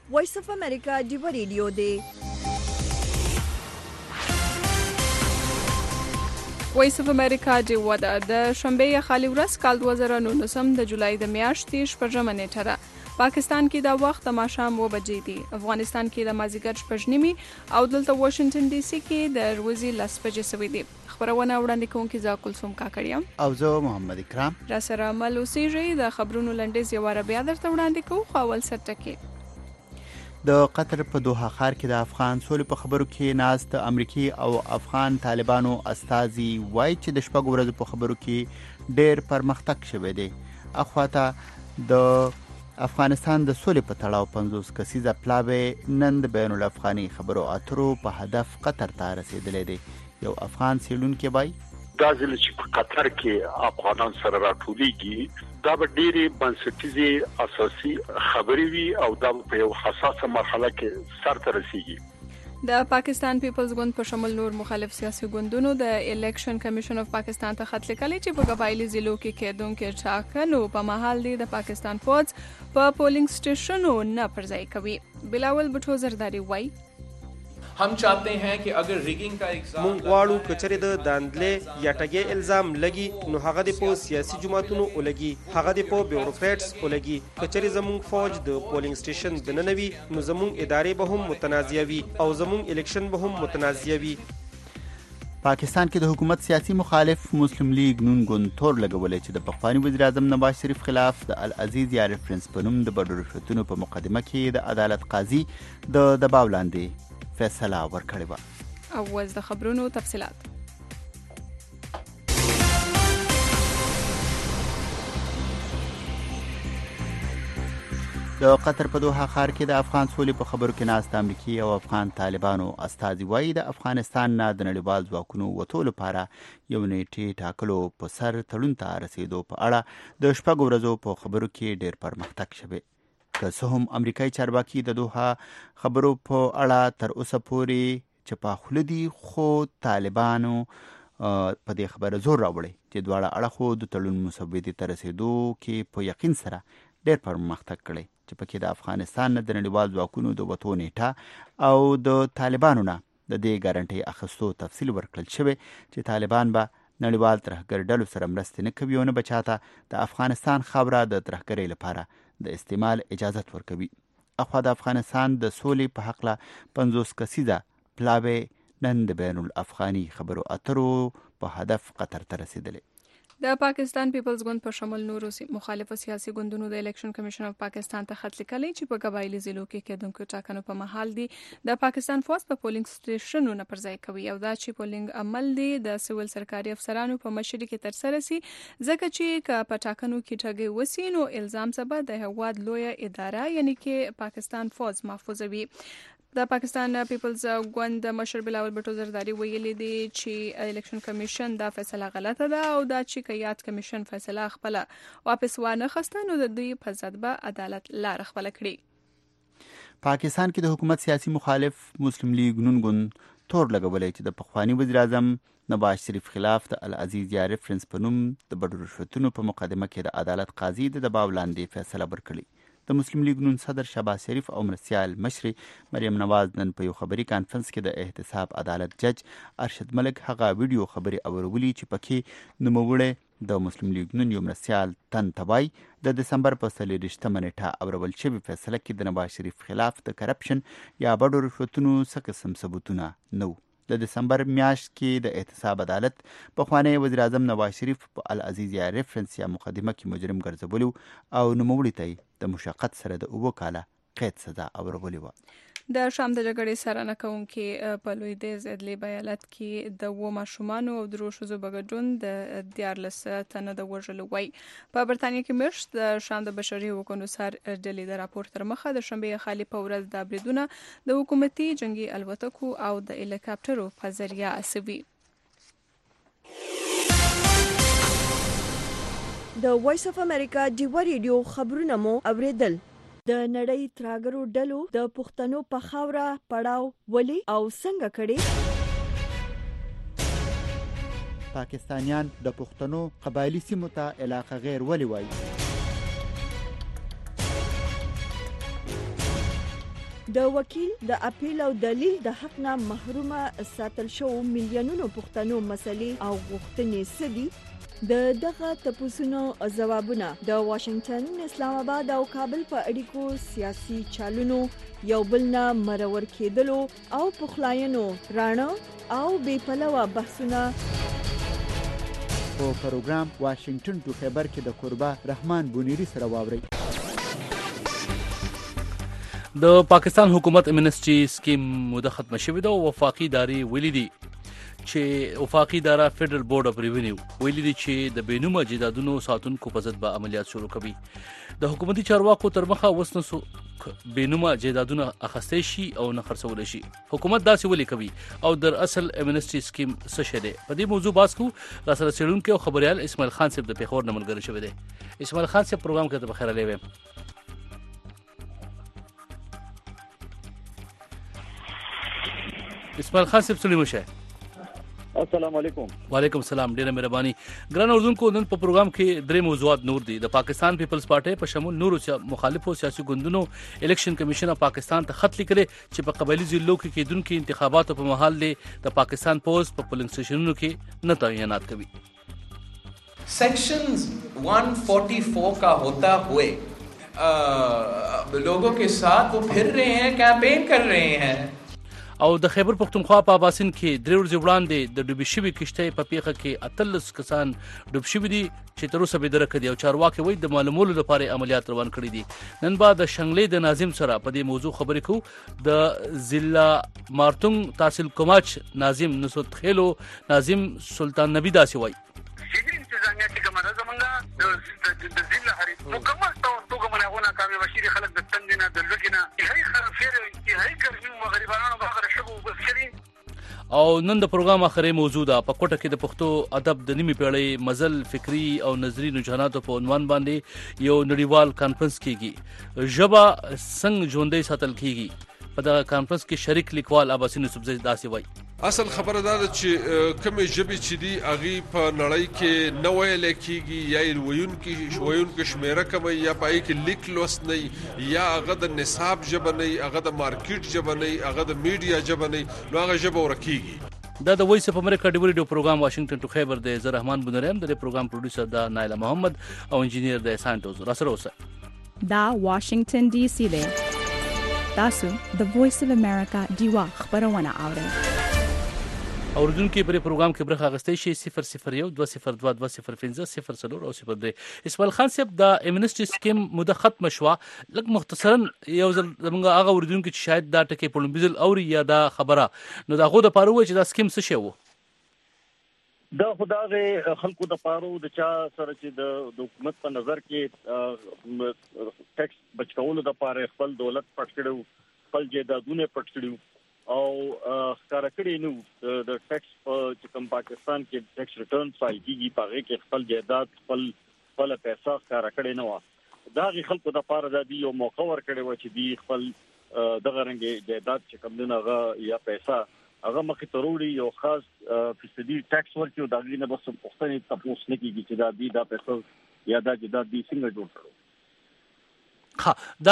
وایس اف امریکا ډیو ریډیو دی. وایس اف امریکا ډیو د شنبه خالي ورځ کال 2019 د جولای د میاشتې 14 نیټه ده. پاکستان کې دا وخت د ماښام 2 بجې دي. افغانستان کې د مازیګر 6:30 او دلته واشنگټن ډي سي کې د ورځې 10 بجې سوي دي. خبرونه وړاندې کوونکي زه کلثوم کاکړیم او زه محمد اکرام. را سره مل اوسېږئ. د خبرونو لنډیز یو واره بیا درته وړاندې کوو. خو اول سرټکي د قطر په دوحه ښار کې د افغان سولې په خبرو کې ناست د امریکای او افغان طالبانو استازي وایي چې د شپږ ورځو په خبرو کې ډېر پرمختګ شوی دی. اخواته د افغانستان د سولې په تړاو 50 کسیزه پلاوی نن د بین الافغاني خبرو اترو په هدف قطر ته رسیدلی دی. یو افغان سیلونکی وایي دا ځل چې په قطر کې افغانان سره راټولېږي دا به ډېرې بنسټیزې اساسي خبرې وي او دا په یو حساسه مرحله کې سر ته رسیږي. د پاکستان پیپلز ګوند په شمول نور مخالف سیاسي ګوندونو د الیکشن کمیشن اف پاکستان ته خط لیکلی چې په قبایلی ضلعو کې کېدونکو ټاکنو په مهال دی د پاکستان فوج په پولینګ سټیشنونو نه پرځای کوي. بلاول بټو زرداری وایي हम चाहते हैं कि अगर रिगिंग का एग्जाम مونږ غواړو کچره د داندلې یا ټګي الزام لګي نو هغه د په سیاسي جماعتونو ولګي هغه د په بیوروکراتس ولګي کچره زمونږ فوج د پولینګ سټیشن د ننوي نو زمونږ ادارې به هم متنازعه وي او زمونږ الیکشن به هم متنازعه وي. پاکستان کې د حکومت سیاسي مخالف مسلم لیگ نون ګوند تور لګولې چې د پخوانی وزیر اعظم نواز شریف خلاف د العزیز یا ریفرنس په نوم د بډو رشوتونو په مقدمه کې د عدالت قاضي د دباو لاندې فیصله ورکړې وه. او اوس د خبرونو تفصیلات. د قطر په دوحه ښار کې د افغان سولې په خبرو کې ناست امریکایي او افغان طالبانو استازي وایي د افغانستان نه د نړیوال ځواکونو وتو لپاره یو نیټې ټاکلو په سر تړون ته رسیدو په اړه د شپږ ورځو په خبرو کې ډېر پرمختګ شوی. که څه هم امریکایي چارواکي د دوحه خبرو په اړه تر اوسه پورې چپاخوله دي خو طالبانو په دې خبره زور راوړی چې دواړه اړخو د تړون مسودې ته رسیدو کې په یقین سره ډېر پرمختګ کړی چې پکې د افغانستان نه د نړیوال ځواکونو د وتو نیټه او د طالبانو نه د دې ګارنټۍ اخیستو تفصیل ورکړل شوی چې طالبان به نړیوال ترهګر ډلو سره مرستې نه کوي او نه به چاته د افغانستان خاوره د ترهګرۍ لپاره د استعمال اجازت ورکوي. اخوا د افغانستان د سولې په حقله 50 کسیزه پلاوی نن د بین الافغاني خبرو اترو په هدف قطر ته رسیدلی. د پاکستان پیپلز ګوند په شمول نورو مخالف سیاسي ګوندونو د الیکشن کمیشن اف پاکستان ته خط لیکلی چې په قبایلی ضلعو کې کېدونکو ټاکنو په مهال دی د پاکستان فوج په پولینګ سټیشنونو نه پرځای کوي او دا چې پولینګ عمل دی د سیول سرکاري افسرانو په مشرۍ کې ترسره سي ځکه چې په ټاکنو کې ټګي وسی نو الزام سبا د هواد لویه اداره یعنی کې پاکستان فوج محفوظوي. د پاکستان پیپلز ګوند مشر بلاول بټو زرداری ویلي دی چې الیکشن کمیشن دا فیصله غلطه ده او دا چې کیات کمیشن فیصله خپل واپس وانه خسته نو د دوی په ضد به عدالت لار خپل کړي. پاکستان کې د حکومت سیاسي مخالف مسلم لیگ نون ګوند تور لګولې چې د پخوانی وزیر اعظم نواز شریف خلاف د العزیز یا ریفرنس په نوم د بډو رشوتونو په مقدمه کې د عدالت قاضي د دباو لاندې فیصله ورکړي. د مسلم لیگ نون صدر شهباز شریف او مرستیال مشر مریم نواز نن په یو خبري کانفرنس کې د احتساب عدالت جج ارشد ملک هغه ویډیو خبري اورولي چې پکې نوموړی د مسلم لیگ نون یو مرستیال تن تبای د دسمبر په 23 نیټه اورول شوی فیصله کې د نواز شریف خلاف د کرپشن یا بډو رشوتونو څخه قسم ثبوتونه نو. د دسمبر میاشت کې د احتساب عدالت پخوانی وزیر اعظم نواز شریف په العزیز یا ریفرنس یا مقدمه کې مجرم ګرځولو او نوموړي ته د مشقت سره د 2 کاله قید سزا اورولې وه. د شام د جګړې سره نه کوونکي په لویدیځ ادلیب ایالت کې د 2 ماشومانو او 3 ښځو بګډون د 14 تنه د وژلو وای. په برتانیې کې مشت د شام د بشري حقوقو نثار ډلې د راپور تر مخه د شنبه خالي په ورځ د بریدونه د حکومتي جنگي الوتکو او د هلیکاپټرو په ذریعہ اسوي. د وایس اف امریکا ډیو ریډیو خبرونه مو اوریدل. د نړۍ ترهګرو ډلو د پښتنو په خاوره پړاو ولي او څنګه کړي. پاکستانیان د پښتنو قبایلی سیمو ته علاقه غیر ولي وایي. د وکیل د اپیل او دلیل د حق نه محرومه ساتل شو میلیونونو پښتنو مسلې او غوښتنې سدي د دغه تپوسونو ځوابونه د واشنگټن، اسلام آباد او کابل په اړیکو سیاسي چالونو یو بل نه مرور کېدلو او پخلاینو رانه او بې پلوه بحثونه په پروګرام واشنگټن ټو خیبر کې د قربا رحمان بونیری سره واوري. د پاکستان حکومت امنسټي سکیم موده ختمه شوې ده او وفاقي ادارې ویلي دي چې وفاقي اداره فدرال بورډ اف ریونیو ویلي دي چې د بینومه جیدادونو ساتونکو په ضد به عملیات شروع کوي. د حکومتي چارواکو تر مخه وسنسو بینومه جیدادونه اخیستي شي او نه خرڅول شي. حکومت داسې ولې کوي او در اصل امنسټي سکیم څه شی دی؟ په دې موضوع بحث کوو. راسره څېړونکی او خبريال اسماعیل خان صاحب د پیښور نه ملګری شوی دی. اسماعیل خان صاحب پروګرام کې ته بخیر علیه. اسماعیل خان صاحب سلام شه. السلام علیکم. وعلیکم السلام. ډیره مهرباني. ګران اردوونکو نن په پروګرام کې درې موضوعات نور دي. د پاکستان پیپلز پارټي په شمول نورو مخالفو سیاسي ګوندونو الیکشن کمیشن پاکستان ته خط لیکلی چې په قبایلی ضلعو کې کېدونکو انتخاباتو په مهال د پاکستان پوز په پولینګ سټیشنونو کې نه تعینات کوي. सेक्शन 144 का होता हुए लोगों के साथ वो फिर रहे हैं, कैंपेन कर रहे हैं. او د خیبر پختونخوا په اباسین کې درې ورځې وړاندې د ډوبې شوي کشتۍ په پیښه کې 18 کسان ډوب شوي دي چې تر اوسه بېدرکه دي او چارواکي وایي د معلومولو لپاره عملیات روان کړي دي. نن به د شنګلې د ناظم سره په دې موضوع خبرې کوو. د ضلع مارتونګ تحصیل کوماچ ناظم نصرت خیلو ناظم سلطان نبی داسې وایي انتظامیه چې کومه ده زمونږ د ضلع هرې مکمل توګه ملاغونه کامې بشیري خلک د تندې نه د لوږې نه انتهایي خرافیر انتهایي ګرمي و غریبانو به هغه شګو اوبه څښلي. او نن د پروګرام اخري موضوع ده. په کوټه کې د پښتو ادب د نیمې پیړۍ مزل فکری او نظری رجحاناتو په عنوان باندې یو نړیوال کانفرنس کیږي. ژبه څنګه ژوندۍ ساتل کیږي؟ په دغه کانفرنس کې شریک لیکوال عباسین یوسفزی داسې وایي. اصل خبره دا ده چې کومې ژبې چې دي هغې په نړۍ کې نه ویلی کېږي یا یې ویونکو شمېره کمه یا په هغې کې لیک لوست نه یا هغه د نصاب ژبه نه هغه د مارکیټ ژبه نه هغه د میډیا ژبه نه نو هغه ژبه ورکېږي. دا د وایس اف امریکا ډیو ریډیو پروګرام واشنگټن ټو خیبر د زه رحمان بنوریم د پروګرام پروډوسر د نایله محمد او انجینیر د سانټوز راسره اوسه. دا واشنگټن ډي سي دی. تاسو د وایس اف امریکا دیوا خبرونه اورئ. اوردونکو په پروګرام کې برخه اخیستئ شي 001 202 205 0 او 03. اسماعیل خان صاحب د امنسټي سکیم موده ختم شوه. لکه مختصرا یو ځل زموږ هغه اوردونکو چې شاید دا ټکی په لومبیزل اوري یا دا خبره نو دا غو د پاره وای چې دا سکیم څه شی وو؟ دا خدای خلکو د پاره د چا سره چې د حکومت په نظر کې ټیکس بچکولو د پاره خپل دولت پټ کړو، خپل جیدادونه پټ کړو او ښکارا کړی نو د ټیکس چې کوم پاکستان کې ټیکس ریټرن فایل کیږي پاره کې خپل جیداد خپل پیسې ښکارا کړی نو دا خلکو د پاره د یو موقع ور کړی و چې دی خپل دغه رنګ جیداد چې کوم نه یا پیسې هغه مخې ته وروړي یو خاص فیصدي ټیکس ورکړي او دا غي نه بس پښتنې تاسو نه کیږي چې دا دی دا پیسې یا دا جیداد دی څنګه جوړ کړو. ها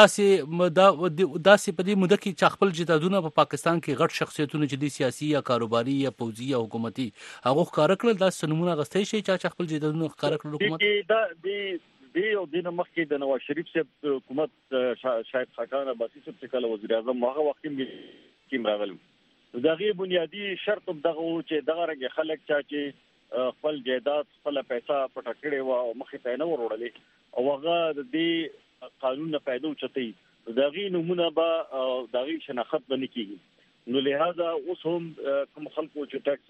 داسې په دې موده کې چې خپل جیدادونه په پاکستان کې غټ شخصیتونه چې د سیاسي یا کاروباري یا پوځي یا حکومتي هغه ښکارا کړل دا سنمونه غستې شي چې خپل جیدادونه ښکارا کړل حکومت دا دی او د مخکې د نواز شریف صاحب حکومت شاید خاکان عباسي صاحب چې کله وزیر اعظم هغه وخت کې راغلو دا غي بنیادی شرط دغه چې دغه رنګ خلک چې خپل جیداد خپل پیسې پټ کړي او مخې ته نه وروړلې او هغه د قانون نه پیدا اوچتي دغه نمونه به دغه شناخت باندې کیږي نو لہذا اوس هم کوم خلکو چې ټیکس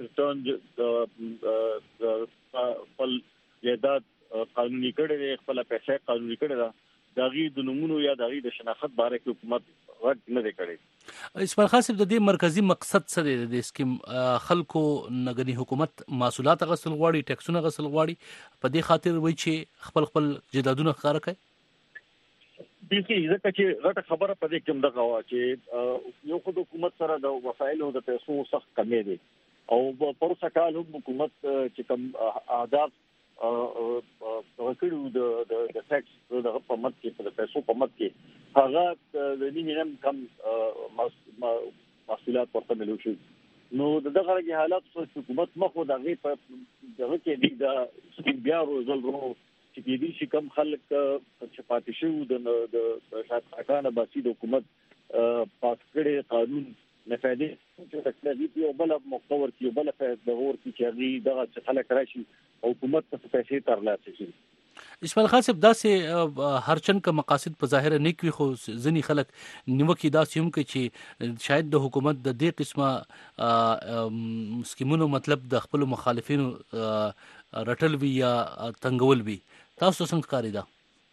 ریټرن خپل جیداد قانوني کړي خپل پیسې قانوني کړي دغه د نمونه یا دغه د شناخت باره کې حکومت غږ نه کړي. اسماعیل خان د دې مرکزی مقصد څه دی د سکیم؟ خلکو نګنی حکومت محصولات غسل غواړي ټیکسونه غسل غواړي په دې خاطر وایي چې خپل جیدادونه ښکارا کوي. دغه ځکه چې غټه خبره پدې کوم دغه وا چې یو خو حکومت سره د وسایلو د پیسو سخت کمی دي او پرڅ کال حکومت چې کوم اهداف کړو د ټیکس د پمت کې په پیسو پمت کې هغه د مینیمم کم محصولات ورته ملو شي نو دغه حالات حکومت مخه دغه په دغه کې د بیا روزل چې دې شي کم خلک چې پاتې شو د شاته باسي د حکومت پاس کړي قانون نفاذي چې تکلیف یو بل مقتور کې بل په دغور کې چې دغه خلک راشي حکومت ته پیسې ترلاسه شي اسماعیل خان صاحب داسې هرچن کا مقاصد په ظاهر نه کوي خو ځنی خلک نیوکه داسې هم کوي چې شاید د حکومت د دې قسمه سکیمونو مطلب د خپل مخالفینو رټل وی یا تنګول وی تاسو څنګه کاری دا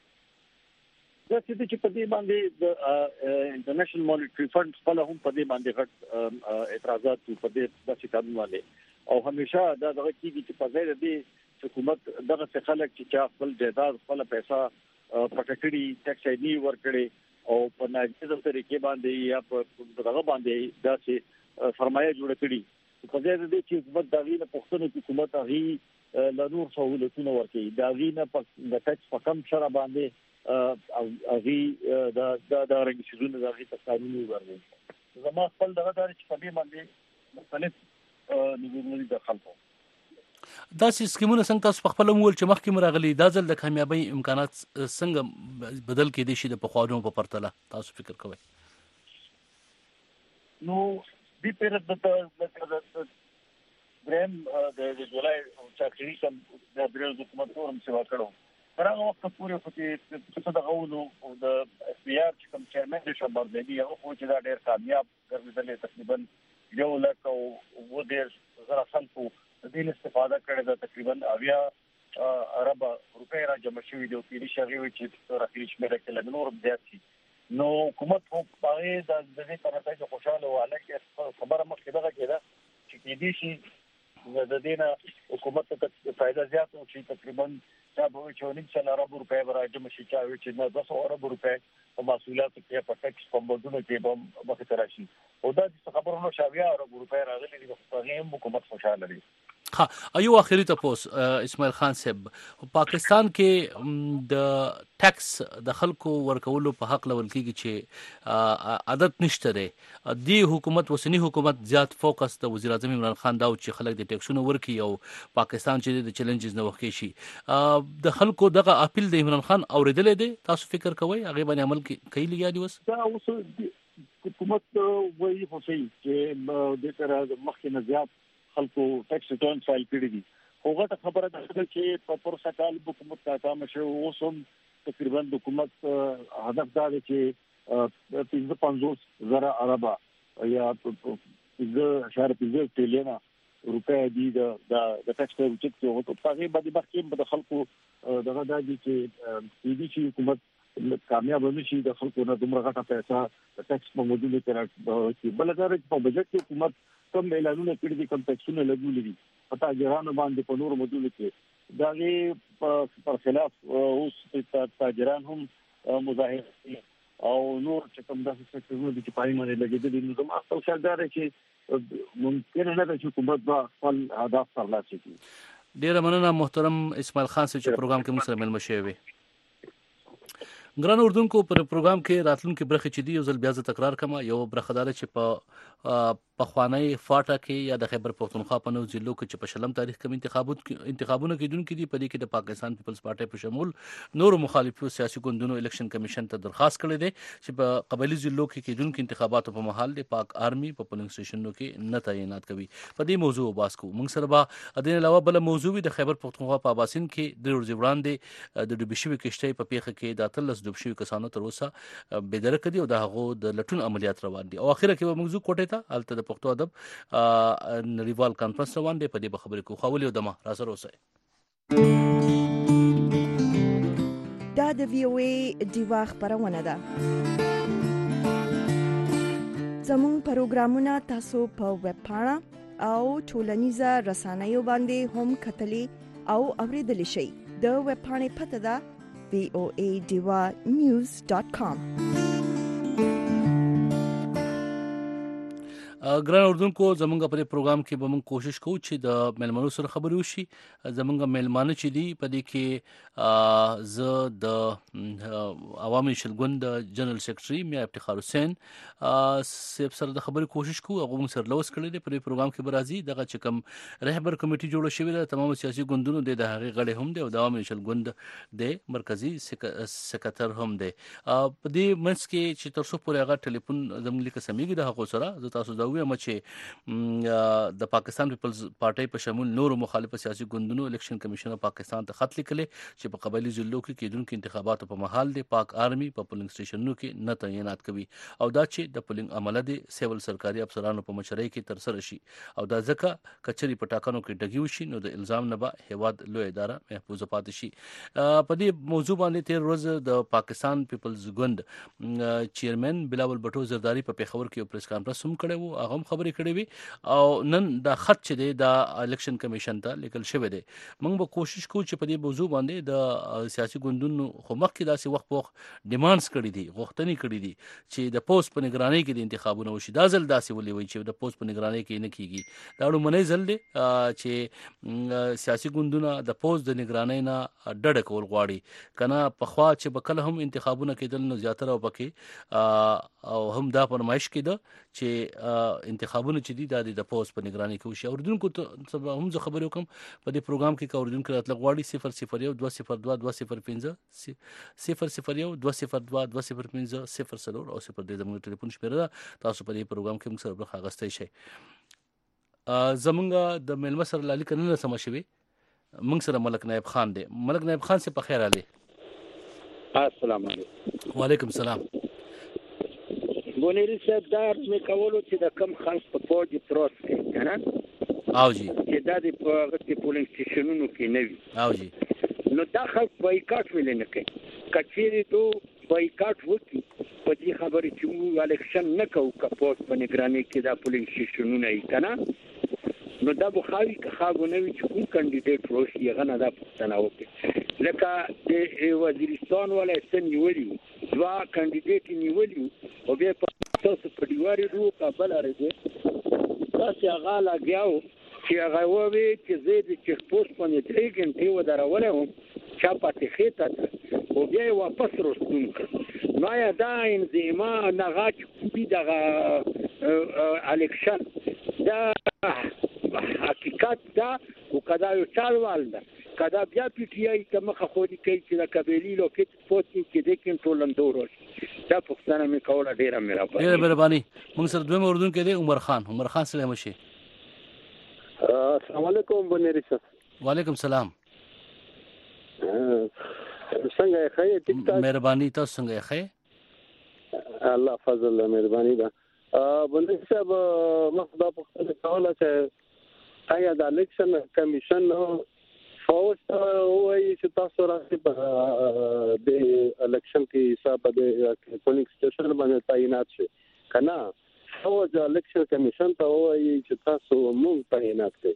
چې په دې باندې د انټرنیشنل مانیټری فند خپل هم په دې باندې غټ اعتراضات په دې داسې قانون باندې او همیشه دا دغه کیږي چې په ځای دې حکومت دغه خلک چې خپل جایداد خپل پیسې پټکړي ټیکس ایډي ورکړي او په ناجیزه طریقې باندې یا په دغه باندې داسې سرمایه جوړ کړي په ځای دې چې حکومت دغه نه پښتنو حکومت هغه له نور سہولتونو ورکړي دغه نه په ټیکس په کم شره باندې هغه د رګیشنونو دغه تقاضاونه ورغلي زما خپل دغه چې په دې باندې مختلف نظرونه د خلکو دا سکیمونه څنګه تاسو په خپل مول چې مخکې مرغلي دا ځل د کامیابی امکانات څنګه بدل کېدي شي د پخوانو په پرتله تاسو فکر کوئ نو دې پر د بریم د جولای چاکري کوم د بریم حکومت فورم سیوا کړو هغه وخت پورې چې د غوونو او د اف بي آر چې کوم چیرمن د شبر دی هغه خو چې دا ډېر کامیاب ګرځیدل تقریبا 1 لک او و ډېر زره خلکو د دې استفاده کړې ده تقریبا 80 ارب روپے را جمع شوي دي او پیری شغي چې راځي شمېره کې لګنور زیات شي نو حکومت خو پاره د دې طرفه چې خوشاله واله کې خبره مخکې دغه کېده چې دې شي د دینه حکومت ته فائدہ زیات او چې تقریبا دا به چې 9 ارب روپے راځي مشي چې 200 ارب روپے په محصولاتو کې په ټیکس په بدونه کې به مخ ته راشي او دا خبرونه شاویا ارب روپے راغلي دي په هغه حکومت خوشاله دي ها ایو اخیری تاسو اسماعیل خان صاحب پاکستان کې د ټیکس د خلکو ورکولو په حق لول کېږي چې عادت نشته دی دی حکومت وسنی حکومت زیات فوکس د وزیر اعظم عمران خان دا چې خلک د ټیکسونو ورکي او پاکستان چې د چیلنجز نه وخت شي د خلکو دغه اپیل د عمران خان اوریدل دي تاسو فکر کوئ هغه باندې عمل کوي لګیا دي وس دا اوس حکومت وایي خو چې د تر مخکې نه زیات خلکو ټیکس ریټرن فایل کړی دي هغه خبره ده چې په پرسه کال حکومت کاټا مشه اوسم تقریبا حکومت هدف دا دی چې 55 زره اربا یا 5.5 ټریلیون روپے دي د ټیکس ریټرن چې هغه په هغه باندې باندې د خلکو دغه د دې چې حکومت کامیاب نشي د خلکو نه دومره غټه پیسې د ټیکس په موجوده کې راځي بلکې په بجټ کې حکومت کوم اعلانونه کړی دي کوم ټیکسونه لګولې دي پتا جرانو باندې په نور موجوده کې دا غي پر خلاف اوس تاجران هم مظاهره او نور چې کوم داسې څه چې پای باندې لګېدلي نو زموږ خپل خیال دا چې ممکن نه ده چې حکومت به خپل اهداف ترلاسه کړي ډیر مننه محترم اسماعیل خان صاحب چې پروګرام کې موږ سره ملمه شوي ګران اردوونکو پر پروګرام کې راتلونکو برخه چې دی یو ځل بیا تکرار کما یو برخدار چې په خوانی فاټا کې یا د خیبر پختونخوا په نو ضلعو کې چې په شلم تاریخ کې انتخابونه کېدونکو دي په دې کې د پاکستان پیپلز پارټي په شمول نور مخالفو سیاسي ګوندونو الیکشن کمیشن ته درخواست کړې ده چې په قبایلی ضلعو کې کېدونکو انتخاباتو په محل د پاک آرمي په پولینګ سټیشنونو کې نه تعینات کوي په دې موضوع باس کو موږ سره به د علاوه بل موضوع د خیبر پختونخوا په اباسین کې د ورځې وړاندې د ډوبشوي کشتۍ په پیښه کې د 13 ډوبشوي کسانو تر اوسه بېدرک دي او د هغو د لټون عملیات روان دي او اخیره کې موضوع کوټه ته الته د پښتو ادب نړیوال کانفرنس روان دی په دې خبرې کو خولي او دمه را سره اوسه دا د وی او ای دیوا خبرونه ده زموږ پروګرامونه تاسو په ویب پاڼه او ټولنیزه رسنیو باندې هم کتلی او اوریدلی شئ د ویب پاڼې پته ده voadivanews.com ګران اردوونکو زمونږ په پروګرام کې به موږ کوشش کوو چې د مېلمنو سره خبرې وشي. زمونږ مېلمانه چې دي په دې کې زه د عوامي شلګوند د جنرال سیکرټري میا افتخار حسین صاحب سره د خبرې کوشش کوو. هغه موږ سره لوس کړی دی په دې پروګرام کې به راځي. دغه چې کوم رهبر کمیټي جوړه شوې ده تمام سیاسي ګوندونو د هغې غړی هم دی او د عوامي شلګوند د مرکزي سکرټر هم دی. په دې منځ کې چې تر څو پورې هغه ټلیفون زموږ لیکه سمیږي د هغو سره زه تاسو دا وایم چې د پاکستان پیپلز پارټۍ په شمول نورو مخالف سیاسي ګوندونو الیکشن کمیشن پاکستان ته خط لیکلی چې په قبایلي ضلعو کې کېدونکو انتخاباتو په مهال د پاک آرمي په پولینګ سټیشنونو کې نه تعینات کوي او دا چې د پولینګ عمله د سیول سرکاري افسرانو په مشرۍ کې ترسره شي او دا ځکه کچري په ټاکنو کې ډګي وشي نو د الزام نه به هیواد لوی اداره محفوظ پاتې شي. په دې موضوع باندې تیر ورځ د پاکستان پیپلز ګوند چیرمن بلاول بټو زرداری په پیښور کې پریس کانفرنس هم کړی وو. هغه هم خبرې کړې وي او نن دا خط چې دی د الیکشن کمیشن ته لیکل شوی دی. موږ به کوشش کوو چې په دې موضوع باندې د سیاسي ګوندونو خو مخکې داسې وخت په وخت ډیمانډز کړي دي غوښتنې کړي دي چې د پوسټ په نگرانۍ کې د انتخابونو وشي. دا ځل داسې ولې وایي چې د پوسټ په نگرانۍ کې نه کیږي. دا لومړنی ځل دی چې سیاسي ګوندونه د پوسټ د نگرانۍ نه ډډه کول غواړي. کنه پخوا چې به کله هم انتخابونه کېدل نو زیاتره وبکې او هم دا فرمایش کېده چې انتخابونه چې دي د پوسټ په نگرانۍ کې وشي. اوردونکو ته هم زه خبرې وکم په دې پروګرام کې اوردونکو راتلل غواړي 001 202 205 001 202 205 0 او 0 د زموږ ټلیفون شمیره ده. تاسو په دې پروګرام کې موږ سره برخه اخیستی شئ. زمونږ د مېلمه سره لالی کنه سم شوي موږ سره ملک نایب خان دی. ملک نایب خان سے په خیر علي. السلام علیکم. وعلیکم السلام. بونیری صاحب دا مې کولو چې د کم خلک په فوج تروس کوي کنه او جی چې دا د پولینګ سټیشنونو کې نه وي او جی نو دا خلک بایکاټ ویل نه کوي. کچېری ته بایکاټ وکړي په دې خبرې چې موږ الیکشن نه کوو که پوسټ په نگرانۍ کې دا پولینګ سټیشنونه یې کنه نو دا بخاري که خاګو نه وي چې کوم کاندیدټ روشي هغه نه دا پوښتنه وکړي. لکه د وزیرستان ولا سن نیولي دوا کاندیدټ نیولي او بیا تاسو په دیواري رو کابل راځي تاسو هغه لاګیاو چې هغه ووي چې زه د چک پوسټ باندې 3 غنټې ودرولم چا پاتې خېته او بیا واپس رسوم نو یا دا انزیما نغاچ کوبي دغه الیکشن دا حقیقت دا او کدا یو چالوال ده کدا بیا پی ټی آی ته مخه خوري کوي چې د قبيلي لوکیت پوسټ کې د کنټرولندور دا پښتنه مې کوله ډیره مهرباني. موږ سره دوه اردن کې دی عمر خان سلام شي. السلام علیکم بنيري صاحب. وعلیکم السلام. څنګه ښه ټیک ټاک مهرباني تاسو څنګه ښه الله فضل مهرباني ده. بنيري صاحب مخدا پښتنه کوله چې آیا د الیکشن کمیشن فوج وایي چې تاسو راځي په د الیکشن کې حساب د پولینګ سټیشن باندې تعینات شي کنه فوج الیکشن کمیشن ته وایي چې تاسو مونږ تعینات کړئ.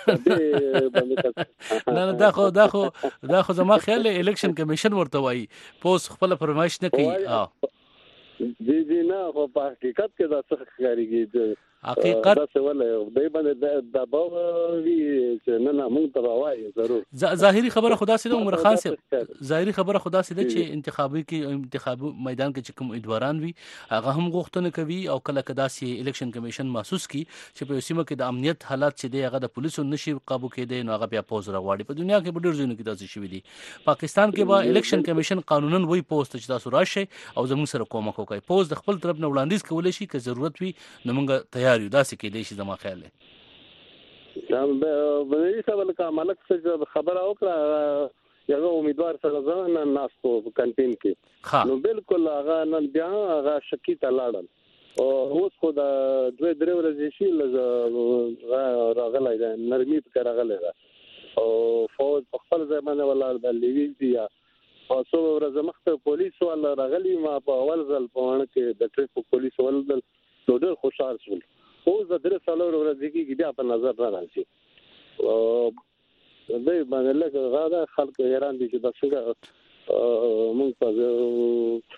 نه دا خو زما خیال الیکشن کمیشن ورته وایي پوس خپل فرمایش نه کوي. جی نه خو په حقیقت کې دا څه ښکارېږي حقیقت دا څه ولې دی باندې دا باوي چې نه مونږ ته وایي ضرور ظاهري خبره خدا سي عمر خان سے ظاهري خبره خدا سي چې انتخابي میدان کې کوم امیدواران وي هغه هم غوښتنه کوي او کله کدا سي الیکشن کمیشن محسوس کی چې په سیمه کې د امنیت حالات چې دی هغه د پولیسو نشي قابو کېدی نو هغه بیا پوز راغواړي. په دنیا کې ډېر ځینو کې داسې شوي دي. پاکستان کې به الیکشن کمیشن قانونا وایي پوسټ چې تاسو راشي او زموږ سره کومک وکړي. پوز د خپل طرف نه وړاندیز کولای شي که ضرورت وي نو موږ تیار یو. داسې کې دی شي زما خیال دی. بنيري صاحب لکه ملک څه خبره وکړه یو امیدوار سره ځان ناس په کانټین کې نو بالکل هغه نن بیا هغه شکی ته لاړل او اوس خو دا 2-3 ورځې شي راغلی دا نرمي په راغلی دا او فوج په خپل ځای باندې ولاړ د لیویزي او څو ورځې مخکې پولیس ولا راغلی ما په اول ځل په ونه کې د ټریفیک پولیس ولدل ډېر خوشاله شول. اوس د 3 ورځې کې بیا په نظر نه راځي او دوی باندې لکه غاړه خلک حیران دي چې دا څنګه مونږ په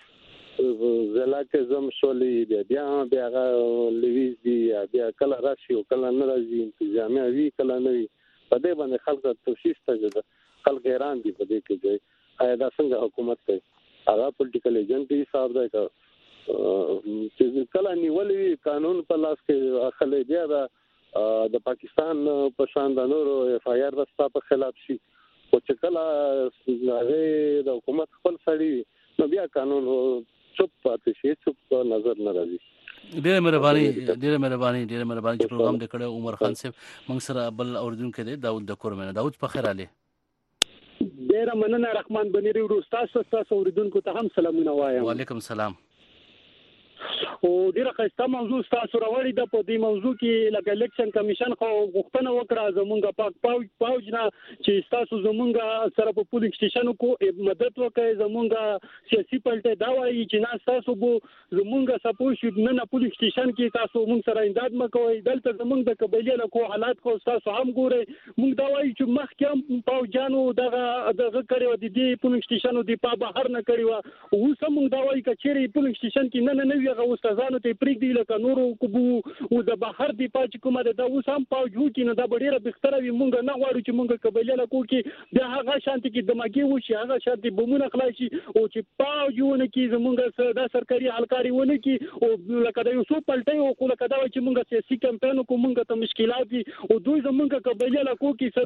زلا کې زم شولې بیا هغه لویز دی بیا کله راشي او کله نه راځي انتظامیه وی کله نه وی په دې باندې خلک تفصیل ته خلک حیران دي په دې کې آیا دا څنګه حکومت کوي هغه پولیټیکل ایجنټ حساب دی چې کله نیولې قانون په لاس کې اخلي بیا د پاکستان په شان د نورو اف آی آر رستا په خلاف شي او چې کله هغه د حکومت خپل سړي نو بیا قانون چوپ پاتې شي چوپ نظر نه راځي. ډیره مهرباني چې پروګرام د کړه عمر خان صاحب موږ سره بل اوردونکو دی داود د کورمنه. داود په خیر علي. ډیره مننه رحمان بنيري ورستاسو اوریدونکو ته هم سلامونه وایم. وعلیکم السلام. او ډیره ښه موضوع تاسو راوړی د په دې موضوع کې لکه الیکشن کمیشن خو غوښتنه وکړه زمونږ پاک پاوج نه چې تاسو زمونږ سره په پولیس سټیشن کو مدد وکړي زمونږ سیاسي پلټه دا وایي چې نه تاسو بو زمونږ سپوږ شي نه پولیس سټیشن کې تاسو مونږ سره امداد مکوئ دلته زمونږ د قبایلی له کو حالات خو تاسو هم ګورئ مونږ دا وایي چې مخکې پاوجانو دغه کړي و دي پولیس سټیشن دی په بهر نه کړي و او سمونږ دا وایي کچېری پولیس سټیشن کې نه هغه استادانو ته پریږدي لکه نورو کوبو او د بهر دی پاتې کومه ده اوس هم پاوجو کې نه دا ډیره بهتره وي مونږ نه غواړو چې مونږ قبایلی له کو کې د هغه شانتي کې دماغي وشي هغه شانتي بمونه خلاصي او چې پاوجونه کې زمونږ د سرکاري حلقاري ونه کې او لکه د یو څو پلټي او لکه دا چې مونږ سیاسي کمپاین کو مونږ ته مشکلات دي او دوی زمونږ قبایلی له کو کې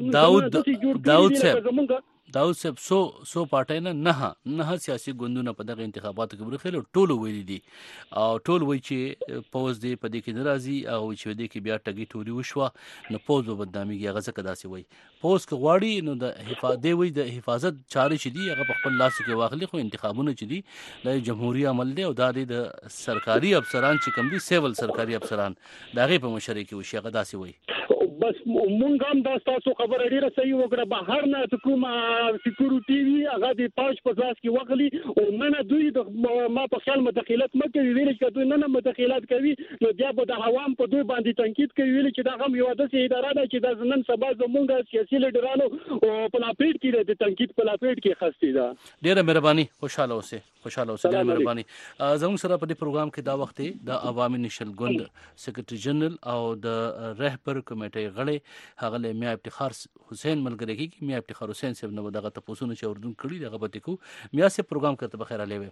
داود صاحب سو پارټای نه سیاسي ګوندونه په دغه انتخاباتو کې برخه ټولو ویلي دي او ټول وایي چې پوز دی په دې کې ناراضي او چې دې کې بیا ټګي ټوري وشوه نو پوز به بدنامي هغه څه داسې وایي پوز کې غواړي نو د حفاظت چارې چې دي هغه په خپل لاس کې واخلي خو انتخابونه چې دي د جمهوریت عمل دی او د سرکاري افسران چې کوم دي سیول سرکاري افسران دغه په مشرۍ کې وشي هغه داسې وایي بس مونږ هم دا تاسو خبره ډیره صحیح وکړه بهر نه کومه سکیورټي وی هغه د پاش په لاس کې واخلي او نه دوی ما په خیال مداخلت مکوي ویل چې دوی نه مداخلت کوي نو بیا به د عوام په دوی باندې تنقید کوي ویل چې دا هم یو داسې اداره ده چې د نن سبا زمونږ سیاسي لیډرانو په لاپیټ کې د تنقید په لاپیټ کې خستي ده. ډیره مهرباني خوشاله اوسئ ډیره مهرباني. زموږ سره په دې پروګرام کې دا وخت د عوامي نشل ګوند سیکریټری جنرال او د رهبر کمیټې غړي هغه له میا افتخار حسین ملګری کی میا افتخار حسین صاحب نو دغه تاسو نه چوردون کړی دغه به کو میا سه پروګرام کرته بخیر علیوي.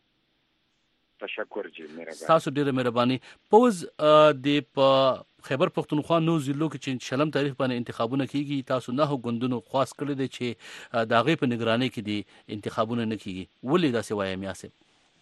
تشکر جی مهرباني. تاسو ډیره مهرباني. پوز د خیبر پختونخوا نو ضلعو کې چې شلم تاریخ باندې انتخابونه کیږي تاسو نه غوندونو خاص کړی دي چې داغه په نگرانی کې دي انتخابونه نه کیږي ولې دا څه وایي میا سه؟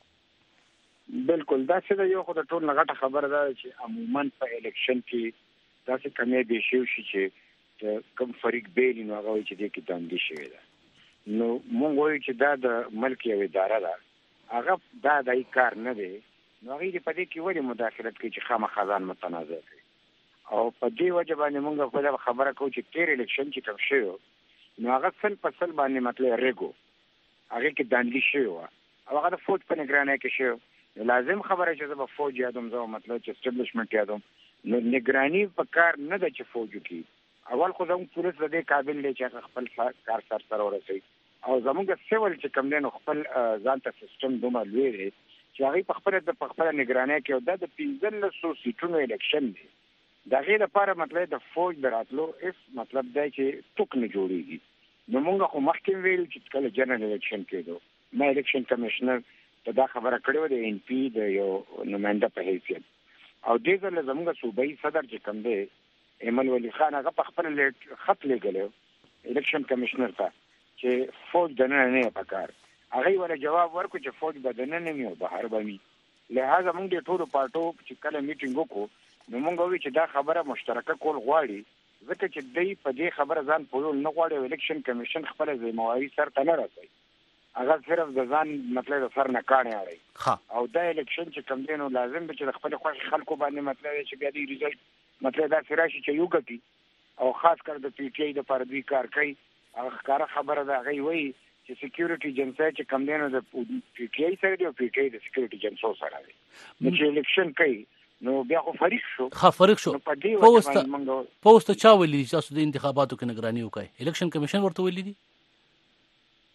بالکل دا څه یو خو د ټول نغټه خبره ده چې عموما په الیکشن کې دا څه کمې به شي چې کوم فریق بیل نو هغه چې دې کې داندې شوی ده نو مونږ وایو چې دا د ملک یو اداره ده هغه دا دای کار نه دی نو هغه په دې کې ولې مداخلت کوي چې خامہ خزان متنازع کوي او په دې وجه باندې مونږ په خبره کوو چې تیر الیکشن چې کوم شوی نو هغه څل په څل باندې مطلب ریګو هغه کې داندې شوی او هغه د فوج په نگرانۍ کې شوی لازم خبره چې زه به فوج یادوم زه مطلب چې اسټابلیشمنت یادوم نو نگرانی په کار نه ده چې فوج کې اول خو زموږ پولیس د دې قابل دی چې خپل کار سره ورسوي او زموږ سیول چې کوم دی نو خپل ځان ته سیستم دومره لوی دی چې هغه په خپل نگرانی کې او د 1500 سیټونو الیکشن دی د غیر لپاره مطلب د فوج دراتلو اس مطلب دی چې ټوک نه جوړیږي نو موږ خو مخکې ویل چې کله جنرال الیکشن کېدو ما الیکشن کمشنر ته دا خبره کړې و د ان پی د یو نماینده په حیثیت او دې ځل زموږ صوبایي صدر چې کوم دی ایمل ولی خان هغه په خپل خط لګلو الیکشن کمشنر ته چې فوج د نه پکار هغه ولا جواب ورکړ چې فوج بدنه نه میو بهر بمي لہذا موږ د ټولو پارټو چې کله میټینګ وکړو نو موږ وی چې دا خبره مشترکه کول غواړي ځکه چې دوی په دې خبره ځان پوهول نه غواړي الیکشن کمیشن خپل ذمہواری سر ته نه رسوي هغه صرف د ځان مطلب سر نه کاڼي اړي او دا الیکشن چې کوم دی نو لازم به چې خپل خوښ خلکو باندې مطلب چې بیا دی ریزلټ مطلب دا سراشي چې یو ګټي او خاص کر د پی ټی آی د پردوی کار کوي هغه کار خبره ده هغه وی چې سکیورټي جنسه چې کوم دی نو د پی ټی آی سره دی او پی ټی آی د سکیورټي جنسو سره دی چې الیکشن کوي نو بیا خو فریق شو پوسټ چا ویلي چې تاسو د انتخاباتو کې نگرانی وکړئ الیکشن کمیشن ورته ویلي دي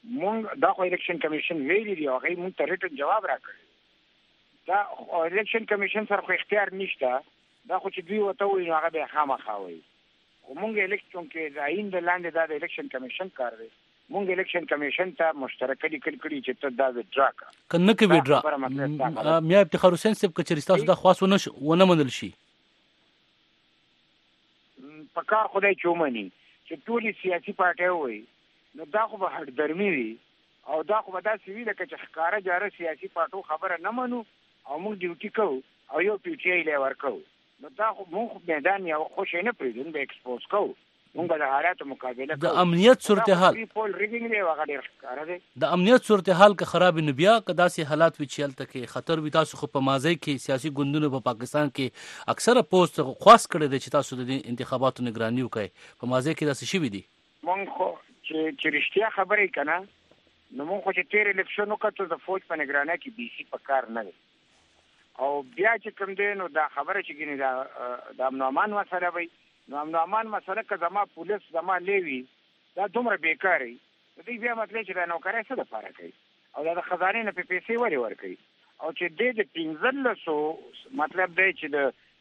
مونږ دا خو الیکشن کمیشن ویلي دی هغه مونږ ته ریټن جواب راکړ دا الیکشن کمیشن سره خو اختیار نشته دا خو چې دوی وته وي نو هغه به خامخا وي خو مونږ الیکشن کې د عین د لاندې دا د الیکشن کمیشن کار دی مونږ الیکشن کمیشن ته مشترکه لیکل کړي چې ته دا وډرا کا کنه کې وډرا میا افتخار حسین صاحب کچری تاسو دا خاص ونه منل شي پکار خدای چومني چې ټولي سیاسي پارټي وي نو دا خو به هټ درمي وي او دا خو به دا سوي لکه چې ښکارا جاره سیاسي پارټو خبره نه منو او موږ ډیوټي کوو او یو پی ټی آی له ورکو نو دا خو موږ میدان یو خوش نه پریږدو به ایکسپوز کوو موږ د حالات مقابله کوو د امنیت صورتحال پول ریګینګ دی وغه ډیر ښکارا دی د امنیت صورتحال که خراب نه بیا که داسې حالات وي چې هلته کې خطر وي تاسو خو په ماضی کې سیاسي ګوندونو په پاکستان کې اکثره پوسټ خاص کړی دی چې تاسو د انتخاباتو نگراني وکړئ په ماضی کې داسې شوي دي موږ خو چې رښتیا خبرې کنه نو موږ خو چې تیر الیکشن وکړو د فوج په نگرانۍ کې بي سي په کار نه او بیا چې کوم دی نو دا خبره چې ګینه دا د امن امان مسله وي نو امن امان مسله که زما پولیس زما لیوي دا دومره بیکاري دوی بیا مطلب چې دا نوکرای څه د پاره کوي او دا د خزانې نه په پیسې وري ورکوي او چې د 1500 مطلب دی چې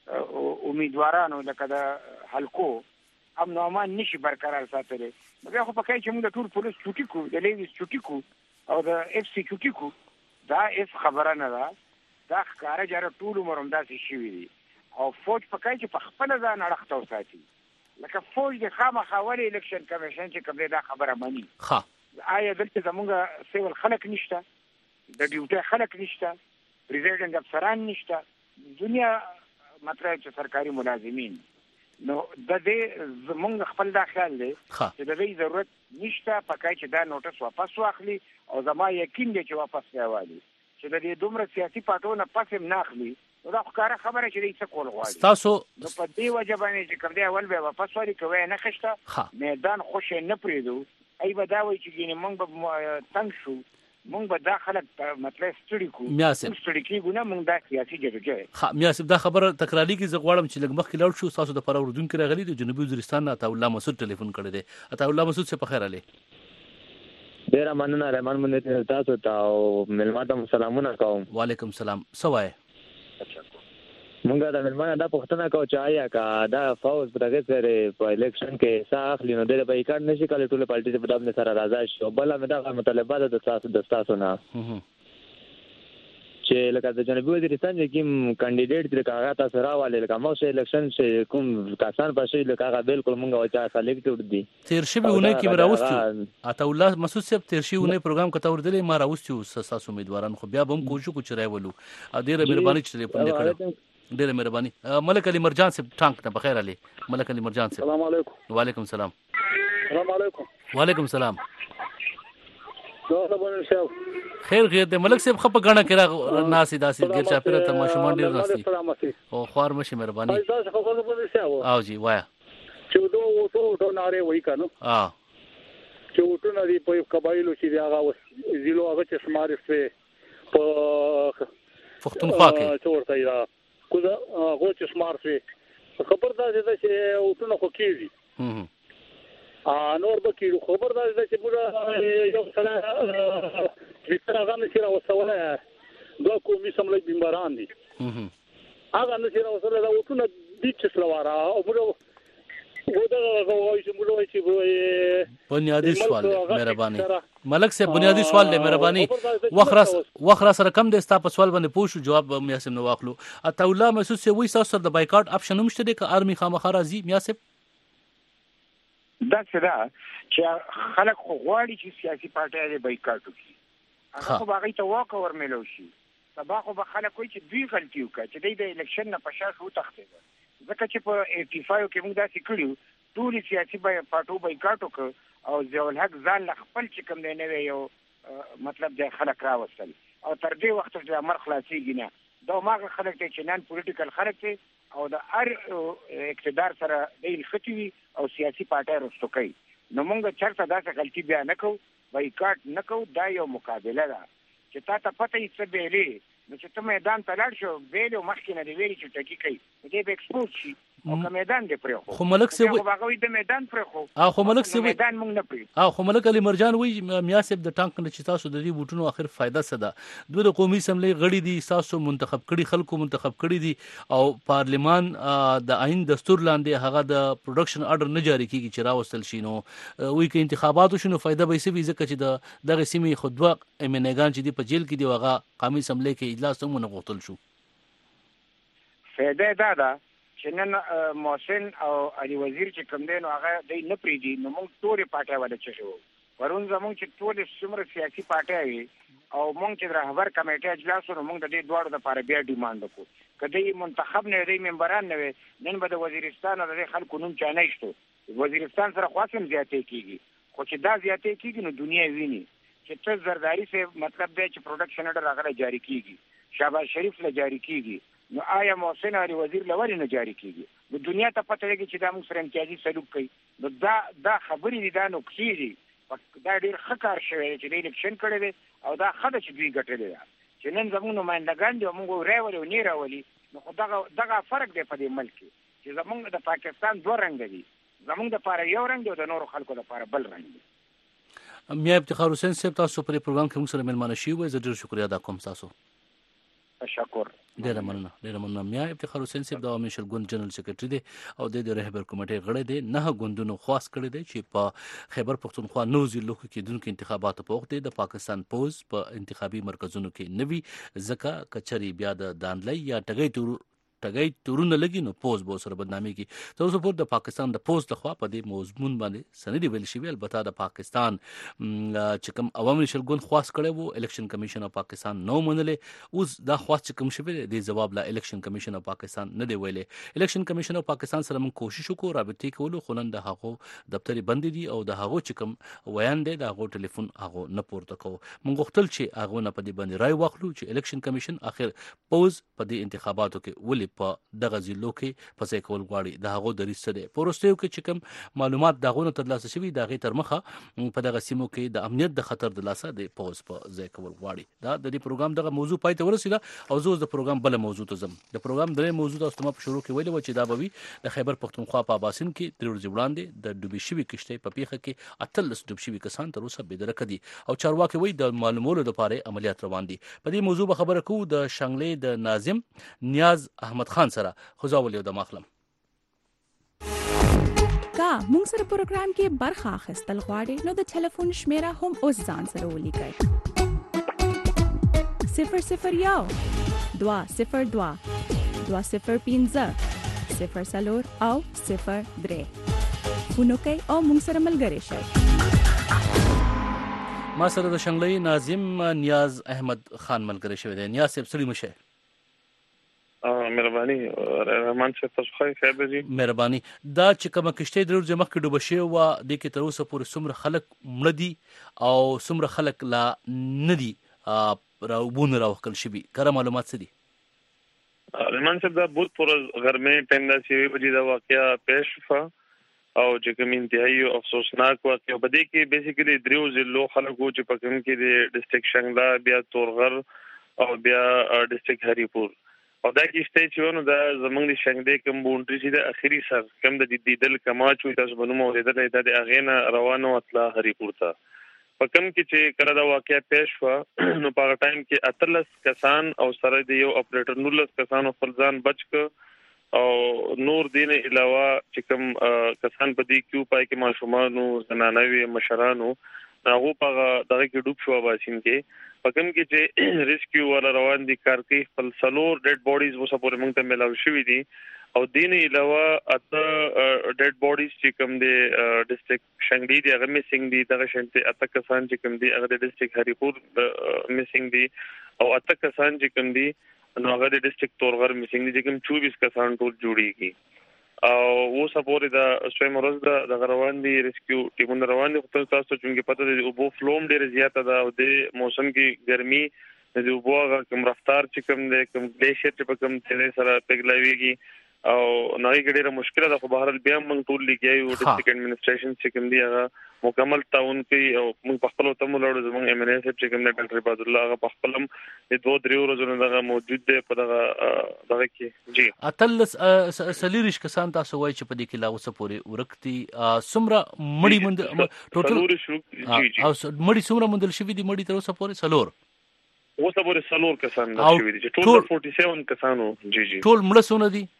د امیدوارانو لکه د حلقو امن امان نشي برقرار ساتلی بیا خو پکای چې موږ د ټول پولیس چوټي کو د لیوي چوټي کو او د اف سی چوټي کو دا هیڅ خبره نه ده دا ښکارا جاره ټول عمر هم داسې شوي دي او فوج پکای چې په خپل ځان اړخته وساتي لکه فوج د خامخا ولې الیکشن کمیشن چې کوم دا خبره مانی آیا دلته زمونږ سیول خلک نشته د ډیوټي خلک نشته پریزیډنټ افسران نشته دنیا مطلب چې سرکاري ملازمین نو د دې زمونږ خپل دا خیال دی چې د دې ضرورت نشته پکای چې دا نوټس واپس واخلي او زما یقین دی چې واپس راوړي چې د دې دومره سیاسي پټونه پسې نه اخلي نو دا ښکاره خبره چې دې څه کول غواړي تاسو نو په دې وجه باندې چې کوم دی اول به واپس وري کوي نه خشته میدان خوش نه پریدو ای به دا وایي چې ګینه مونږ به تنگ شو مونږ به دا خلک مطلب ستړي کو ستړي کیږو نه مونږ دا سیاسي جګړه میاسب دا خبره تکراری کی زه غواړم چې لږ مخکې لاړ شو تاسو د پر اردوونکو راغلي د جنوبي وزیرستان نه عطا الله مسعود ټلیفون کړی دی عطا الله مسعود څه په خیر علي ډیر مننه رحمان مونږ تاسو ته او ملماته سلامونه کوم وعلیکم السلام سوای مونږه د ملمانه دا پوښتنه کوو چې آیا کا دا فوز په دغه سره په الیکشن کې ساخلی نو د بایکاټ نشي کولای ټول پارټي په دابنه سره راځي شو بل هم دا مطالبه ده د تاسو نه چې لکه د جنوبي وزیرستان کې کوم کاندیدټ د کاغذ تاسو راواله لکه مو چې الیکشن چې کوم کسان پښې لکه هغه بالکل مونږه وچا سلیکټ دي تیر شي ونه کې مراوستو عطا الله مسعود صاحب تیر شي ونه پروګرام کته وردلې ما راوستو ساسو امیدواران خو بیا هم کوشش کو چرای ولو ډیره مهرباني چې ټلیفون وکړو ډیره مهرباني ملک علي مرجان صاحب ټانک ته بخیر علي ملک علي مرجان صاحب السلام علیکم وعلیکم السلام السلام علیکم وعلیکم السلام خیر غیر د ملک صاحب خپ غاڼه کړه ناسي داسي ګر چا پیره ته ماشومان ډیر ناسي او خوار مشي مهرباني او جی وایا چې دوه وټو ناره وای کنه چې وټو ناری په قبایلو چې هغه زیلو هغه چې سمارې په پښتونخوا کې څورته یا کوزه هغه چې سمارې خبر دا چې وټو نه خو کیږي نور به کیږي خبر دا چې موږ یو سره هغه نشي راوصله دوه کومې سملې بیماران دي هغه نشي راوصله دا وټونه د چې سلواره او موږ ودا غوښتل چې موږ چې بنیادی سوال مهرباني ملک صاحب بنیادی سوال دی مهرباني وخره سره کم د ستا په سوال باندې پوښو جواب میاسم نو واخلو عطا الله مسعود سی وای تاسو د بایکاټ اپشن هم شته د ارمي خامخا راځي میاسم دا څه ده چې خلک خو غواړي چې سیاسي پارټي د بایکاټ وکړي هغه خو هغه ته واک ورملو شي سبا خو به خلک وایي چې دوی غلطي وکړه چې د الیکشن نه پښه شو تخته ځکه چې په 85 کې موږ داسې کړیو ټول سیاسي پارټو بایکاټ وکړ او ضیاء الحق ځان خپل چې کوم دی نه یو مطلب د خلک راوستل او تر دې وخت چې امر خلاصيږي نه دا ماغه خلک چې نن پولیټیکل خلک دي او د هر اقتدار سره د خطوي او سیاسي پارټي رسټو کوي نو موږ چرته داسې غلطي بیا نه کوو بایکاټ نه کوو دا یو مقابله ده چې تا ته پته یې څه بیلې نو چې ته میدان ته لاړ شو ویلو مخکې نه دی ویلي چې ټکی کوي دې به ایکسپوز شي او که میدان دې پرې خو ملک سی هغه د میدان پرې خو خو ملک سی میدان مونږ نه پرې خو ملک علي مرجان وی میا صاحب د ټانک نه چې تاسو د دې بوټونو اخر فائدہ څه ده دوی د قومي اسمبلی غړي دي تاسو منتخب کړي خلکو منتخب کړي دي او پارلیمان د آئین دستور لاندې هغه د پروډکشن آرډر نه جاری کیږي چې راوستل شي نو وی کې انتخاباتو شنو فائدہ به سي ځکه چې دغه سیمې خودوا امنګان چې دی په جیل کې دی هغه قومي اسمبلی کې اجلاس هم نه غوښتل شو فائدہ دا ده چې نن محسن او علي وزیر چې کوم دی نو هغه د نه پریدي نو موږ ټول پارټي والا چې شو ورون زموږ چې ټول څومره سیاسي پارټي وي او موږ چې رهبر کمیټه اجلاس ورو موږ د دې دوړو لپاره بیا ډیماند وکړو کله منتخب نه دی ممبران نه وي نن به د وزیرستان او د خلکو نوم چا نه شته وزیرستان سره خاصم زیاتې کیږي خو چې دا زیاتې کیږي نو دنیا ویني چې څه زرداری سے مطلب دی چې پروډکشن اډر راغلی جاری کیږي شهباز شریف له جاری کیږي نو آیا محسن علي وزیر لوري نه جاری کیږي نو دنیا ته پته لګي چې دا موږ سره امتیازي سلوک کوي نو دا خبرې دي دا نقصې دي دا ډېر ښه کار شوی چې د الیکشن کړی دی او دا ښه ده چې دوی ګټلې ده چې نن زموږ نمایندګان دي او موږ راولي او نه راولي نو خو دغه فرق دی په دې ملک کې چې زموږ د پاکستان دوه رنګ دي زموږ دپاره یو رنګ دی او د نورو خلکو دپاره بل رنګ دی میا افتخار حسین صاحب تاسو پر پروګرام کې موږ سره ملمانه شي وای زه ډېر شکریا ادا کوم تاسو تشکر ډیره مننه میا افتخار حسین صاحب د عوامي شلګون جنرال سیکریټری دی او د رهبر کمیټې غړی دی نه غوندونو خاص کړی دی چې په خیبر پختونخوا نو ضلعو کې دونکو انتخاباتو په وخت د پاکستان پوز په انتخابي مرکزونو کې نوي ځکه کچري بیا د دانلای یا ټګي تورونه لګي نو پوز به سره بدنامي کی تر اوسه پورې د پاکستان د پوز لخوا په دې موضوع باندې سندې ویل شوی البته د پاکستان چې کوم عوامي شلګون خاص کړي وو الیکشن کمیشن اف پاکستان نو منلې اوس دا خاص چې کوم شوی دی جواب لا الیکشن کمیشن اف پاکستان نه دی ویلې الیکشن کمیشن اف پاکستان سره موږ کوشش وکړو رابطې کولو خلن د هغه دفتر بند دي او د هغه چې کوم ویان دی د هغه ټلیفون هغه نه پورته کوو موږ غوښتل چې هغه نه په دې باندې رائے واخلو چې الیکشن کمیشن اخر پوز په دې انتخاباتو کې ولې په دغه ضلعو کې پسې کول غواړي د هغه د ریسته دی پروستیو کې چې کوم معلومات دغه ترلاسه شوی دغه تر مخه په دغه سیمو کې د امنیت د خطر د لاسه د پوز په ځای کول غواړي دا د دې پروګرام دغه موضوع پای ته ورسیده او زه د پروګرام بل موضوع ته زم د پروګرام درې موضوع تاسو ته په شروع کې ویل و چې دا به د خیبر پختونخوا په اباسین کې د ورځې وړاندې د ډوبې شوی کشته په پیخه کې اتلس ډوب شوی کسان تر اوسه بېدرکه دي او چارواکي وایي د معلومولو لپاره عملیات روان دي په دې موضوع به خبره کوو د شانګلې د ناظم نیاز احمد خان سره خزاول یو د مخلم کا موږ سره پروګرام کې برخه اخیستل غواړئ نو د ټلیفون شمیره هم اوس ځان سره ولیکئ 001 202 205 0 او 03 فونو کوي او موږ سره ملګری شئ ما سره د شانګلې ناظم نیاز احمد خان ملګری شوی دی نیاز صاحب سړي مشه مهرباني رحمان صاحب تاسو خیر دی مهرباني دا چې کوم کشته درو جمع کې ډوب شي و د کې تر اوسه پورې څومره خلک مړ دي او څومره خلک لا ندي راوبون راوکل شي کړه معلومات څه دي رحمان صاحب دا بہت پر گرمه ټیم دا سی وی دا واقعیا پیش شو او چې کوم انتهایی افسوسناک واقعیا بده کې بیسیکلی دریو ضلعو خلکو چې په کوم کې د ډسټریکټ شنګلا بیا تورغر او بیا ډسټریکټ هریپور او دا کیسته چې ونه دا زمونږ د شنګدې کوم بونډري چې د اخیری سر کم د دیدل کماچو تاسو بنو اوریدل د اغینا روانو اطلاع هریپور ته په کوم کې چې کړه دا واقعیا پیښ شو نو په ټایم کې اتلس کسان او سره د یو اپریټر نولس کسان خپل ځان بچ ک او نور دین علاوه چې کوم کسان په دې کیو پای کې ماشومانو زنانوي مشرانو هغه په دغه کې ډوب شو باسین کې پکم کې چې ریسکیو ولا روان دي کار کوي خپل سلور ډیډ باډیز وسه پورې موږ ته ملاو شوې دي او دین علاوه اته ډیډ باډیز چې کوم دي ډسټریکټ شنګلې دي هغه میسنګ دي دغه شنته اته کسان چې کوم دي هغه د ډسټریکټ هریپور میسنګ دي او اته کسان چې کوم دي نو هغه د ډسټریکټ تورغر میسنګ دي چې کوم 24 کسان ټول جوړیږي او و سپورې دا سویم روز دا روان دي ریسکیو ټیمونه روان دي خپل تاسو چې پته دي او بو فلوم ډېر زیاته ده او د موسم کې ګرمي د وبو کوم رفتار چې کوم د کوم ګلیشر چې په کوم تل سره پګلاویږي او نه کې ډیره مشکله ده. خو بهر بیا موږ ټول لګیایو ډیسټریکټ اډمنسټریشن چې کوم دی هغه مکمل تعاون کوي او موږ په خپل تم لړو زموږ ایم ان ایس چې کوم دی ډاکټر عباد الله هغه په خپل د 2-3 ورځې دغه موجود دی په دغه کې. جی اتلس سلیریش کسان تاسو وایي چې په دې کې لا اوسه پورې ورکتي سمره مړی مند ټوټل او مړی سمره مندل شوی دي مړی تر اوسه پورې سلور اوسه پورې سلور کسان شوی دي چې ټول 47 کسانو. جی ټول مړه سونه دي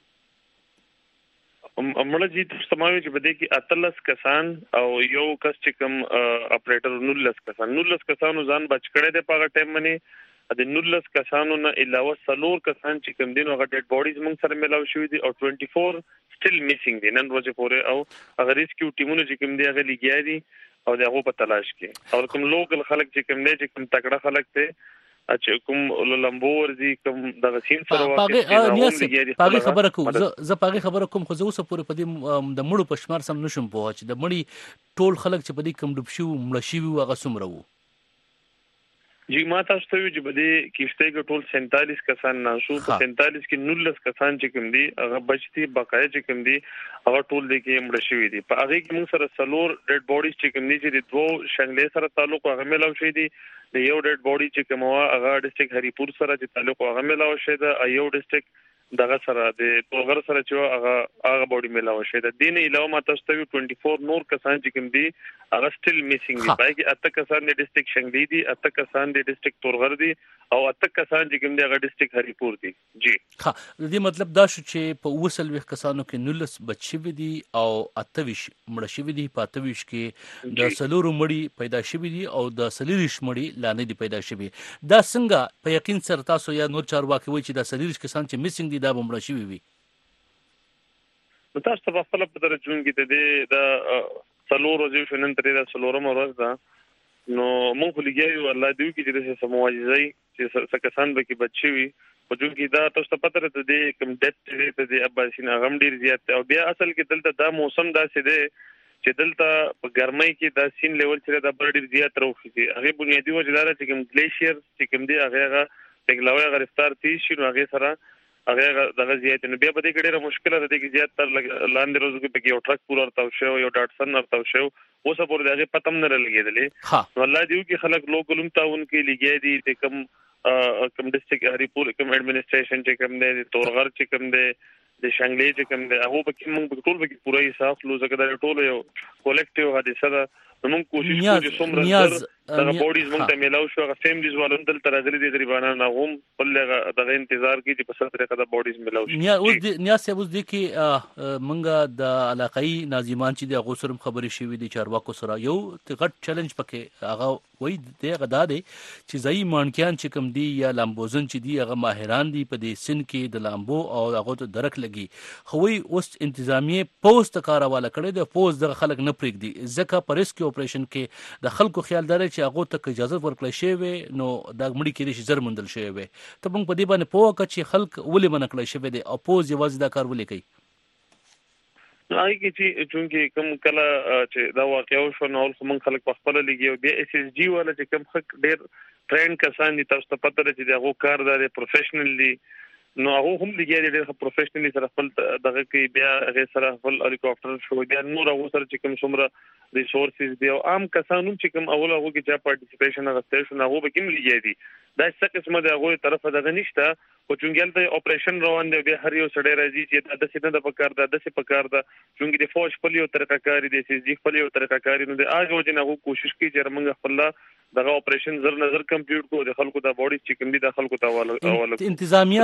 مړه جی سماوي چې بده کې اتلس کسان او یو کس چې کوم اپریټر 19 کسانو ځان بچ کړي د پاغه ټیم باندې د 19 کسانو نه علاوه سلور کسان چې کوم دین هغه ډیډ باډیز موږ سره ملاو شوی دي او 24 سټیل میسینګ دي نن ورځې پورې او هغه ریسکیو ټیمونه چې کوم دي هغه لګیا دي او دغه په تلاش کې او کوم لوکل خلک چې کوم دي چې کوم تکړه خلک ته چې کوم لمبور دي کوم د غسین سره واقع پاګه خبره کوم زه پاګه خبره کوم خو زه اوس پورې په دې د مړو پښمار سم نشم په چې د مړی ټول خلک چې په دې کم ډوب شو مړ شي هغه سمره وو. جی ما تاسو ته چې بده کیشته کې ټول 47 کسان ناشو په 47 کې 19 کسان چې کوم دي هغه بچتي بقای چې کوم دي هغه ټول دي کې مړ شوی دي. په هغه کې موږ سره سلور ډیډ باډیز چې کوم دي چې د دوه شنګلې سره تعلق هغه ملاو شوی دي. د یو ډیډ باډي چې کوم هغه ډیسټریکټ هریپور سره چې تعلق هغه ملاو شوی دی. یو ډیسټریکټ دغه سره د توغر سره چې هغه باډي ملاو شوی دی. دین علاوه ما تاسو ته 24 نور کسان چې کوم دي هغه سټیل میسینګ دي. پای کې اته کسان د ډیسټریکټ شنګلې دي، اته کسان د ډیسټریکټ توغر دي او اته کسان چې کوم دي هغه ډیسټریکټ هریپور دي. جی ها د دې مطلب دا شو چې په وسلوي کسانو کې 19 بچي دي او 28 مړ شوی دي. په 28 کې د سلورو مړي پیدا شوی دي او د سلیریش مړي لا نه دي پیدا شوی. دا څنګه په یقین سره تاسو یا نور چارواکي وایي چې د سلیریش کسان چې میسینګ دي دا مړ شوی وي؟ نو تاسو په خپل په درجون کې د سلور ورځې شنن ترې د سلورم ورځ ده نو مونږ لګیایو الله دې کې چې سم معجزې چې کسان به کې بچي وي او جون کې دا تاسو ته پته راته دي کوم ډیپت دې د اباسین غم ډیر زیات او بیا اصل کې دلته دا موسم داسې دی چې دلته په ګرمۍ کې دا سین لیول چې دا بر ډیر زیات راوخي. هغه بنیادی وجه دا چې کوم ګلیشیر چې کوم دی هغه پګلاوي غرفتار تي شي نو هغه سره هغه دغه زیات نو بیا په دې کې ډیره مشکله ده چې زیات تر لاندې روزو کې پکې یو ټرک پورا ورتاو شو یو ډاټسن ورتاو شو اوسه پورې دغه پتم نه لګیدلې. نو الله دې کې خلک لوکلم تعاون کې لګیا دي چې کوم ډیسټریکټ هریپور کوم اډمنسټریشن چې کوم دی تورغر چې کوم دی د شنګلې چې کوم دی هغه پکې موږ ټول پکې پوره حساب لو ځکه دا ټول یو کولیکټیو حادثه ده. موږ کوشش کوو چې څومره دغه باډیز موږ ته ملاو شو هغه فیملیز والون دلته راغلي دي غریبانو نه هم بل دغه انتظار کوي چې په څه طریقه د باډیز ملاو شي. نیاز اوس دي کې موږ د علاقائی ناظمان چې د غوسرم خبرې شوې دي چارواکو سره یو غټ چیلنج پکې هغه وای دی غدا دی چې ځای مانکیان چې کوم دی یا لامبوزن چې دی هغه ماهران دي په دې سن کې د لامبو او هغه ته درک لګي خو وی اوس انتظامیه پوسټ کارواله کړي د پوسټ د خلک نه پرېږدي ځکه په ریسک اپریشن کې د خلکو خیال دار چې هغه ته اجازه ورکړل شي نو دا مړی کې شي زر مندل شي وي ته موږ په دې باندې پوه کړ چې خلک ولې منکړل شي دي او پوز یوازې دا کار ولې کوي. نای کې چې چونکې کوم کله چې دا واقعو شو نو موږ خلک په خپل لګي او بیا اس اس جی ولا چې کوم خلک ډېر ټرین کسان دي تاسو ته پته لري چې دا کار دا پروفیشنل دي نو هغه هم لګي ډېر پروفیشنلی سره خپل دغه کې بیا هغه سره خپل هلیکاپټر شو بیا نور هغه سره چې کوم څومره ریسورسز دی او عام کسانو چې کوم اول هغه کې چې پارټیسیپیشن هغه شو هغه به کوم لګي دي دا څه قسمه دی هغه طرفه دغه نشته او چونګل ته اپریشن روان دی بیا هر یو سړی راځي چې دا څه نه د پکار دا د څه پکار دا چونګې د فوج په یو طریقه کاری دي چې جی په یو طریقه کاری نو د اګه وجه نه کوشش کوي چې موږ خپل دغه اپریشن زر نظر کمپیوټ کو د خلکو د باډي چې کوم دي د خلکو ته حواله انتظامیه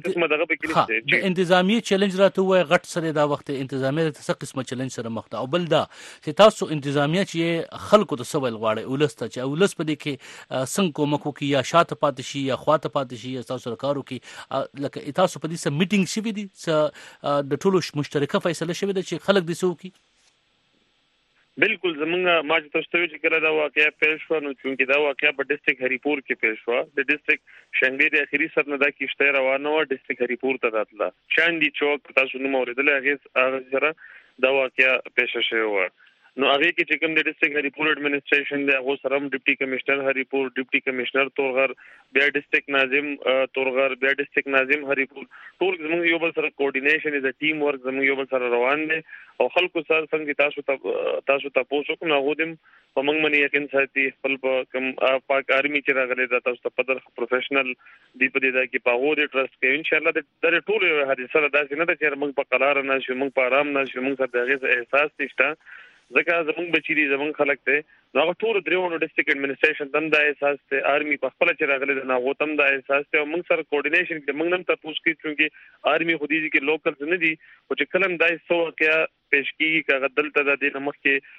د انتظامیه چیلنج راته وای غټ سره دا وخت انتظامیه څه قسمه چیلنج سره مخ ته او بل دا چې تاسو انتظامیه چې خلکو ته سوال غواړي ولسته چې ولس په دې کې څنګه کومکو کې یا شاته پاتې شي یا خواته پاتې شي تاسو سرکارو کې لکه تاسو په دې سم میټینګ شوی دي د ټولو مشترکه فیصله شوی ده چې خلک دې سو کی بالکل زمونږه ما چې تاسو ته چې کله دا واقعیا پیښ شو نو چې دا واقعیا په ډیسټریکټ هریپور کې پیښ شو د ډیسټریکټ شنګلې د اخیری سر نه دا کیشته روانه و ډیسټریکټ هریپور ته راتله چاندي چوک تاسو نو موریدل هغه سره دا واقعیا پیښ شوی و نو هغه کې چې کوم د ډیسټریکټ هریپور ایڈمنسټریشن دی هغه سره ډیپټي کمشنر هریپور ډیپټي کمشنر تورغر بیا ډیسټریکټ ناظم تورغر بیا ډیسټریکټ ناظم هریپور ټول زموږ یو بل سره کوارډینیشن از ا ټیم ورک زموږ یو بل سره روان دي او خلکو سره څنګه تاسو تاسو کوم هغه دم په موږ باندې یقین ساتي خپل کوم پاک آرمي چې راغلي دا تاسو ته پدر پروفیشنل دی په دې دا کې په هغه ټرست کې ان شاء الله د ټول حادثه داسې نه ده چې موږ په قرار نه شو موږ په آرام نه شو موږ سره دغه احساس نشته ځکه زمونږ بچی زمونږ خلک ته نو ټول دریوونو ډیسټریکټ ایڈمنسټریشن تم دا احساس ته آرمي په خپل چې راغلي نه هو تم دا احساس ته موږ سره کوارډینیشن کې موږ نن تاسو کې چې آرمي خو دې کې لوکلز نه دي او چې کلم دای سو کې پېښ کیږي کاغذ دلته د نمخ کې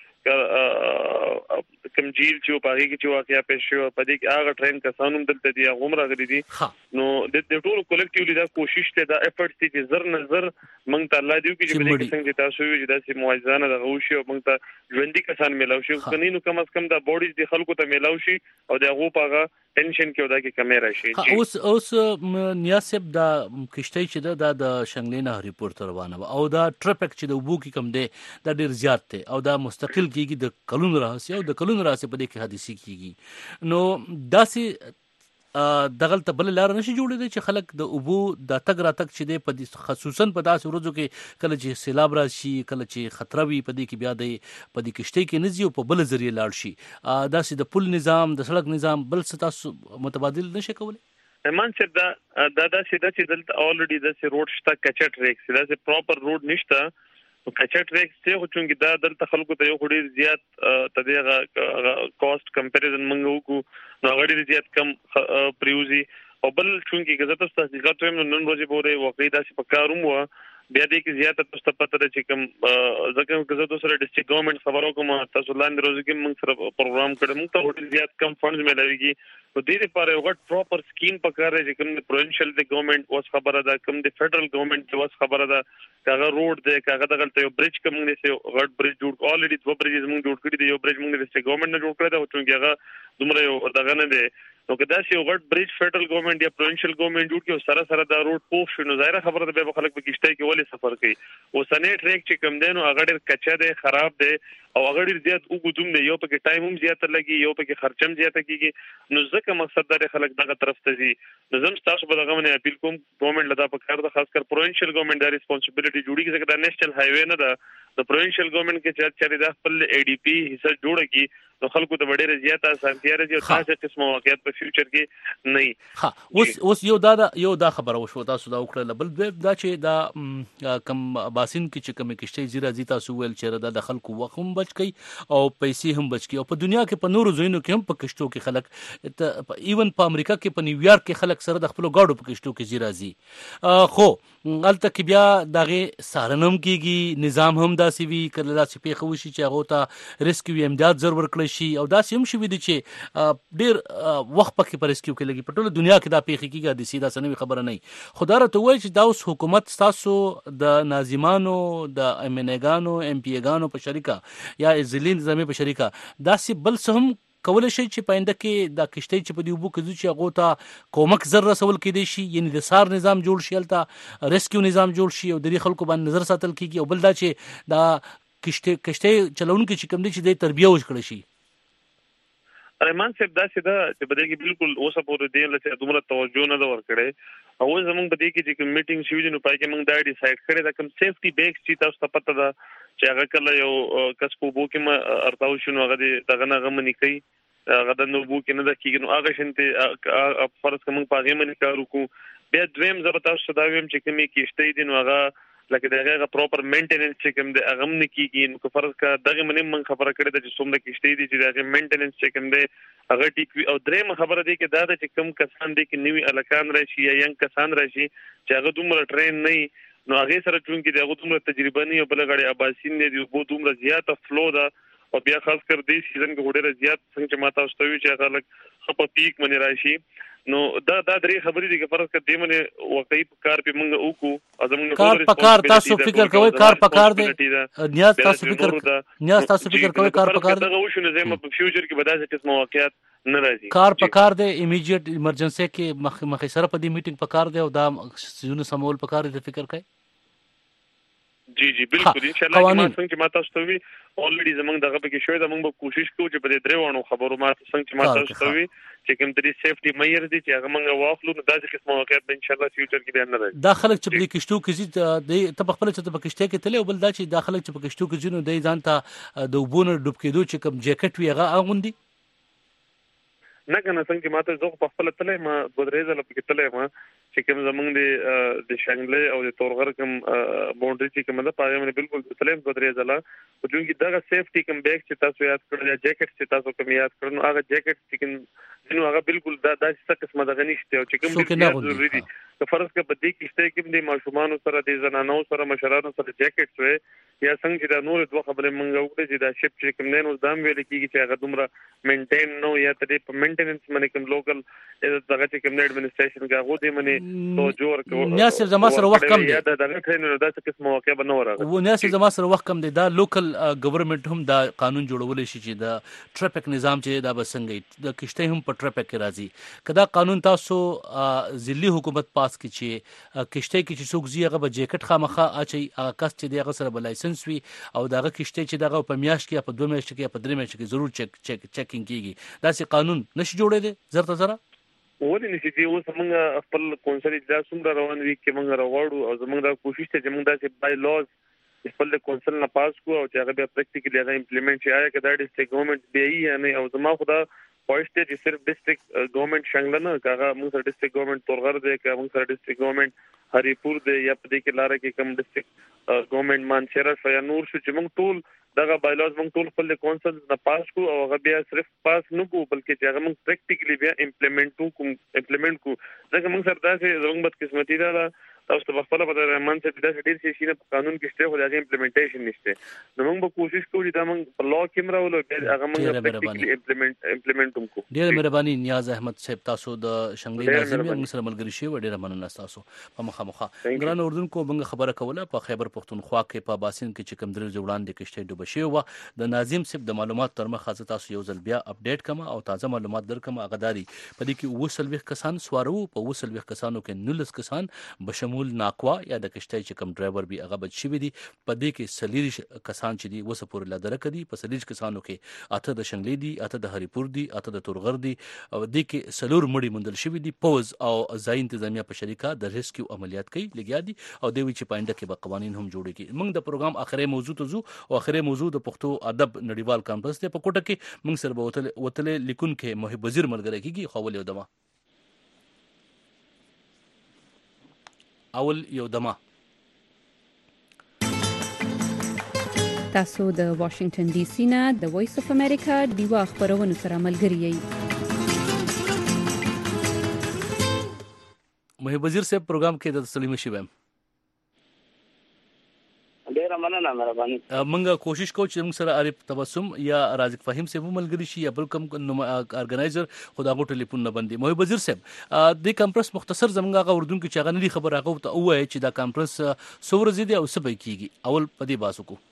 کم جیل چې په هغه کې چې واقعیا پېښ شو په دې کې هغه ټرین کسانو دلته دي هغه راغلي دي نو د ټول کولیکټیولی دا کوشش ته دا افورټ دي چې زر نظر موږ ته الله دې کې چې په دې څنګه تاسو یو چې داسې موازنه د غوښي او موږ ته ژوندۍ کسان ملاوي شي کني نو کم از کم دا بوډیز دي خلکو ته ملاوي شي او دا هغه پاغه ټینشن کې ودا کې کمی راشي اوس نیاسب دا کشته چې دا د شنګلینا ریپورت روانه او دا ټریفک چې د وبو کې کم دی دا ډیر زیات دی او دا مستقل کیږي د کلون راځي او د کلون راځي په دې کې حادثه کیږي نو داسې دغل ته بل لار نشي جوړېدای چې خلک د اوبو د تګ راتګ چې دی په خصوصا په داسې ورځو کې کله چې سیلاب راشي کله چې خطر وي په دې کې بیا د په دې کشته کې نزي او په بل ذریعہ لاړ شي داسې د پل نظام د سړک نظام بل تاسو متبادل نشي کولای ایمان صاحب دا سیده چې دلته الریډي د روډ شته کچا ټریک سیده چې پراپر روډ نشته او کچا ټریک څه خو چونګې دا دلته خلکو ته یو خوري زیات تدغه کاست کمپیریزن منغو کو نو غړي زیات کم پریوزي او بل چونګې غزه تاسو تحقیقات هم نن ورځې پورې واقعي داسې پکاروم و بیا دې کې زیات تاسو پته ده چې کوم ځکه غزه تاسو سره ډیسټریکټ ګورنمنت خبرو کوم تاسو لاندې روز کې موږ سره پروګرام کړو موږ ته زیات کم فندز ملويږي په دې لپاره یو غټ پراپر سکیم پکاره چې کوم د پروینشل د ګورنمنت واس خبره ده کوم د فدرل ګورنمنت واس خبره ده کاغه روډ ده کاغه دغه یو برج کوم نه سي غټ برج جوړ الریډي دوه برجز موږ جوړ کړی دی یو برج موږ د ډیسټریکټ ګورنمنت نه جوړ کړی دا چې هغه دومره یو دغه نه دی نو کدا چې یو غټ برج فدرل ګورنمنت یا پروینشل ګورنمنت جوړ کړي سره سره دا روډ پوښ شنو ظاهره خبره ده به خلک په کشته کې ولې سفر کوي او سنې ټریک چې کوم دی نو هغه ډېر کچا دی خراب دی او هغه ډېر زیات وګدوم دی یو پکې ټایم هم زیات لګي یو پکې خرچم زیات کیږي نو ځکه مقصد دا خلک دغه طرف ته ځي نو زم تاسو په دغه باندې اپیل کوم ګورنمنت لدا په کار ده خاص کر پروینشل ګورنمنت دا ریسپانسیبিলিټي جوړي ځکه دا نېشنل هایوي نه ده د پروینشل ګورنمنت کې چې د خپل ای ډي پی حصہ جوړ کی نو خلکو ته ډېر زیات اسانتیا راځي او تاسو قسمه واقعیت په فیوچر کې نه ها اوس یو دا خبره وشو تاسو دا وکړه بل دا چې دا کم باسین کې چې کم کشته زیرا زی تاسو ویل چې دا خلکو وخم بچ کی او پیسې هم بچ کی او په دنیا کې په نورو ځایونو کې هم په کشتو کې خلک ایون په امریکا کې په نیویارک کې خلک سره د خپل گاډو په کشتو کې زیرا زی خو الته کې بیا دغه سارنم کېږي نظام هم داسې وی کله داسې پیښه وشي چې هغه ته ریسکیو امداد ضرور کړی شي او داسې هم شوي دي چې ډېر وخت پکې په ریسکیو کې لګي په ټوله دنیا کې دا پیښه کېږي د سیده سنوي خبره نه خو دا راته وایي چې دا اوس حکومت ستاسو د ناظمانو د امنګانو ام پی ګانو په شریکه یا ځلین نظامي په شریکه داسې بل څه هم کولای شي چې پاینده کې دا کشته چې په دی وبو کې چې هغه ته کومک زر رسول کېدی شي یعنی د سار نظام جوړ شي الته ریسکیو نظام جوړ شي او د خلکو باندې نظر ساتل کیږي او بل دا چې دا کشته چلونکو چې کوم دي چې د تربیه وکړي شي ارمان صاحب دا چې په دې کې بالکل اوسه پورې دی لکه دومره توجه نه دا ورکړي او زمونږ په دې کې چې میټینګ شوې نو پای کې موږ دا ډیسایډ کړی دا کوم سیفټي بیگز چې تاسو ته پته ده چې هغه کله یو کس په بو کې ارتاو شنو هغه دغه نه غمنی کوي هغه د نو بو کې نه د کېږي نو هغه شنته فرض کوم په هغه باندې کار وکړو بیا دویم زه به تاسو ته دا ویم چې کومې کېشته دي نو هغه لکه دغه پراپر مینټیننس چې کوم د هغه نه کېږي نو فرض کا دغه منې من خبره کړې ده چې څومره کېشته دي چې دغه مینټیننس چې کوم دی هغه ټیک او دریم خبره دی کې دا ده چې کوم کسان دي کې نوی الکان راشي یا ینګ کسان راشي چې هغه دومره ټرین نه نو هغه سره چون کې دغه دومره تجربه نه بل غړي اباسین دي او دومره زیاته فلو ده او بیا خاص کر دې سیزن کې ډېر زیات څنګه چې ماته واستوي چې هغه لک خپ پیک منی راشي نو دا درې خبرې دي چې فرض کړه دې منه واقعي کار په موږ وکړو ازمن کار پکار تاسو فکر کوئ کار پکار دی نیاز تاسو فکر کوئ کار پکار دا وښنه زما په فیوچر کې بداسه قسم واقعیت نه راځي کار پکار دی ایمیډیټ ایمرجنسي کې مخې سره په دې میټینګ پکار دی او دا سيزونه سمول پکار دی فکر کوئ جی بالکل ان شاء الله ما څنګه چې ما تاسو ته وی اولریډي زمونږ دغه به کې شوی دا موږ کوشش کوو چې په دې درېوانو خبرو ما څنګه چې ما تاسو ته وی چې کوم درې سیفټي معیار دي چې هغه موږ واخلو نو داسې قسمه واقعیت ان شاء الله فیوچر کې بیان نه راځي. دا خلک چې په کشتو کې دي ته خپل چې په کشته کې تلې او بل دا چې دا خلک چې په کشتو کې جنو دای ځان ته د وبونه ډوب کېدو چې کوم جیکټ وی هغه اغوندي نه کنه څنګه ماته زه په خپل تلې ما بدرېزه لپاره تلې ما چې کوم زمونږ د شنګلې او د تورغر کوم باونډري چې کوم ده پاره باندې بالکل تلې بدرېزه لا او چې دغه سیفټي کوم بیگ چې تاسو یاد کړل یا جیکټ چې تاسو کوم یاد کړل نو هغه جیکټ چې نو هغه بالکل دا څه قسمه دغه نشته او چې کوم ضروري دي که فرض کې بدې کېشته کې د ماشومان سره د زنانو سره مشرانو سره جیکټ وي یا څنګه چې دا نور دوه خبرې مونږ وکړو چې دا شپ چې کوم نه نو دام ویل کېږي چې هغه دومره مینټین نو یا ته په مینټیننس باندې کوم لوکل دغه چې کوم ایڈمنسټریشن کې هغه دې باندې توجه ورکړو. ناصر زما سره وخت کم دی دا دغه ټرینر دا څه قسم واقع به نه ورغی و ناصر زما سره وخت کم دی دا لوکل ګورنمنت هم دا قانون جوړول شي چې دا ټریفیک نظام چې دا بسنګي د کشته هم په ټریفیک کې راځي کدا قانون تاسو ضلعي حکومت پاس کی چې کشته کې چې څوک زی هغه به جیکټ خامخه اچي هغه کس چې دغه سره بل لایسنس وي او دغه کشته چې دغه په میاش کې په 2 میاشتې کې په 3 میاشتې کې ضرور چیکینګ کیږي دا سي قانون نشي جوړې دي زرته زره ولې نشي دی اوس موږ خپل کونسل اجلاس هم روان وي کې موږ راوړو او زموږ د کوشش ته موږ داسې بای لاز خپل کونسل نه پاس کو او چې هغه بیا پریکټیکلی هغه امپلیمنٹ شي آیا کدا ډیسټریکټ ګورنمنت به یې نه او زما خدا پوښتنه چې صرف ډیسټریکټ ګورنمنت څنګه نه کاغه موږ سره ډیسټریکټ ګورنمنت تورغر دی که موږ سره ډیسټریکټ ګورنمنت هریپور دی یا په دې کې لاره کې کوم ډیسټریکټ ګورنمنت مانچهره یا نور شو چې موږ ټول دغه بایلاز موږ ټول خپل کونسل نه پاس کو او هغه بیا صرف پاس نه کو بلکې چې هغه موږ پریکټیکلی بیا امپلیمنٹ کو ځکه موږ سره داسې زموږ بد قسمتي ده تاسو په خپل په رحمان څخه د ډیر شي نه په قانون کې شته خو د امپلیمنټیشن نشته نو موږ به کوشش کوو چې دا موږ په لا کې مراولو هغه موږ پریکټیکلی امپلیمنٹ کو. ډیر مهرباني نیاز احمد صاحب تاسو د شنګلې ناظم موږ سره ملګری شي و ډیر مننه تاسو په مخامخه ګران اردن کو موږ خبره کوله په خیبر پختونخوا کې په باسین کې چې کوم درې ځوړان د کشته ډوب شي و د ناظم صاحب د معلومات تر مخه تاسو یو ځل بیا اپډیټ کما او تازه معلومات درکم اغداري په دې کې وسلوي کسان سوارو په وسلوي کسانو کې 19 کسان بشمول ناکوا یا د کشته چې کوم ډرایور به هغه بچ شي دي په دې کې سلیری کسان چې دي وسه پور لادر کدي په سلیری کسانو کې اته د شنګلې دي اته د هریپور دي اته د تورغر دي او دې کې سلور مړي مندل شوی دي پوز او ځای انتظامیه په شریکه د ریسکیو عملیات کوي لګیا دي او دوی چې پاینده کې به قوانين هم جوړيږي. موږ د پروګرام اخري موضوع ته ځو او اخري موضوع د پښتو ادب نړیوال کانفرنس ته په کوټه کې موږ سره وتل لیکون کې محب وزیر ملګری کیږي خو اول یو دما تاسو د واشنگټن ډي سي نه د وایس اف امریکا دیوا خبرونه سره ملګری یئ. محب وزیر صاحب پروګرام کې د سلیمه شیبم ډیر مننه مهرباني. موږ کوشش کوو چې موږ سره عارف تبسم یا رازق فهیم صاحب ملګری شي یا بل کوم ارګنایزر خدا غو ټلیفون نه باندې. محب وزیر صاحب د کانفرنس مختصر زمونږه اردن کې چاغه نه خبر راغو ته وایي چې دا کانفرنس سور زیدي او سبې کیږي اول پدې باسو کو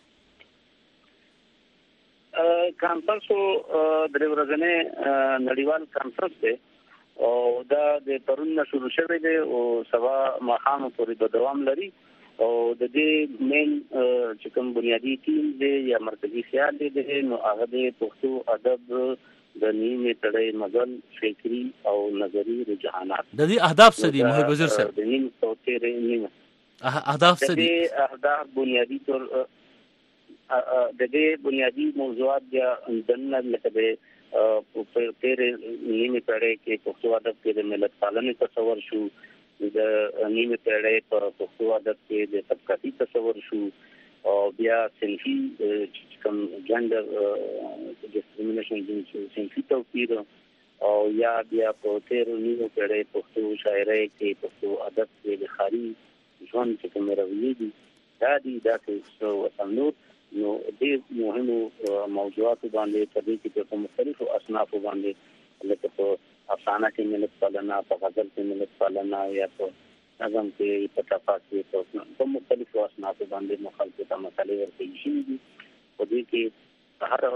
کانفرنس د ورځې نړیوال کانفرنس دی او دا د پرون شروع شوی دی او سبا مخام پورې د دوام لري او د دې مین چې کوم بنیادی ټیم دی یا مرکزی خیال دی نو هغه د پښتو ادب د نیمه تړې مغل فکری او نظری رجحانات د دې اهداف څه دي محب وزیر صاحب؟ د نیمه توتره نیمه اهداف څه دي؟ اهداف بنیادی طور د دې بنیادی موضوعات یا دنه لکه په تیرې نیمه تړې کې پښتو ادب کې د ملت پالنې تصور شو د نیمه تړې په پښتو ادب کې د طبقاتي تصور شو او بیا صنفي کوم جندر ډسکریمینیشن صنفي توپیر او یا بیا په تیرې نیمه تړې پښتو شاعرۍ کې پښتو ادب کې د خاري ژوند چې کوم راوړي دي دا دي دا څه وسنور نو دې مهمو موضوعات باندې په دې کې په مختلفو اصناف باندې لکه په افسانه کې ملت پالنا په غزل کې ملت پالنا یا په نظم کې په تفاصیل په مختلفو اصناف باندې مخالفت مسالې ورته شي دي په دې کې هر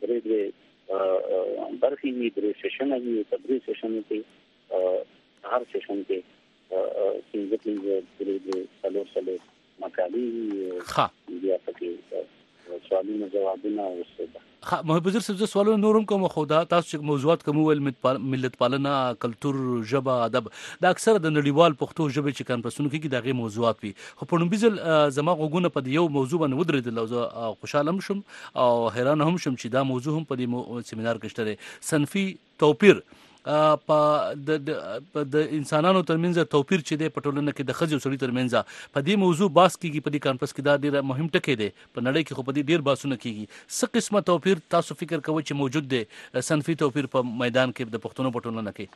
درې برخې وي درې سیشن وي په درې سیشن کې هر سیشن کې څنګه درې څلور مقالې بیا پکې سوالونه جوابونه اوسه. محب وزیر صاحب سوالونه نورم کوم خو دا تاسو چې موضوعات کوم ول ملت پالنه کلچر ژبه ادب دا اکثر د نړیوال پښتو ژبه چې کانفرنسونو کې دغه موضوعات وي خو په نومبیزل زما غوونه په یو موضوع باندې ودرېدل او خوشاله شم او حیران هم شم چې دا موضوع هم په دې سیمینار کې شته صنفي توپیر په د انسانانو ترمنځ توپیر چې د پټولنه کې د خځو سړي ترمنځ په دې موضوع باس کیږي په دې کانفرنس کې دا ډېر مهم ټکی دی په نړۍ کې خو په دې ډېر باسونه کیږي څه قسمه توپیر تاسو فکر کوئ چې موجود دی صنفي توپیر په میدان کې د پښتون پټولنه کې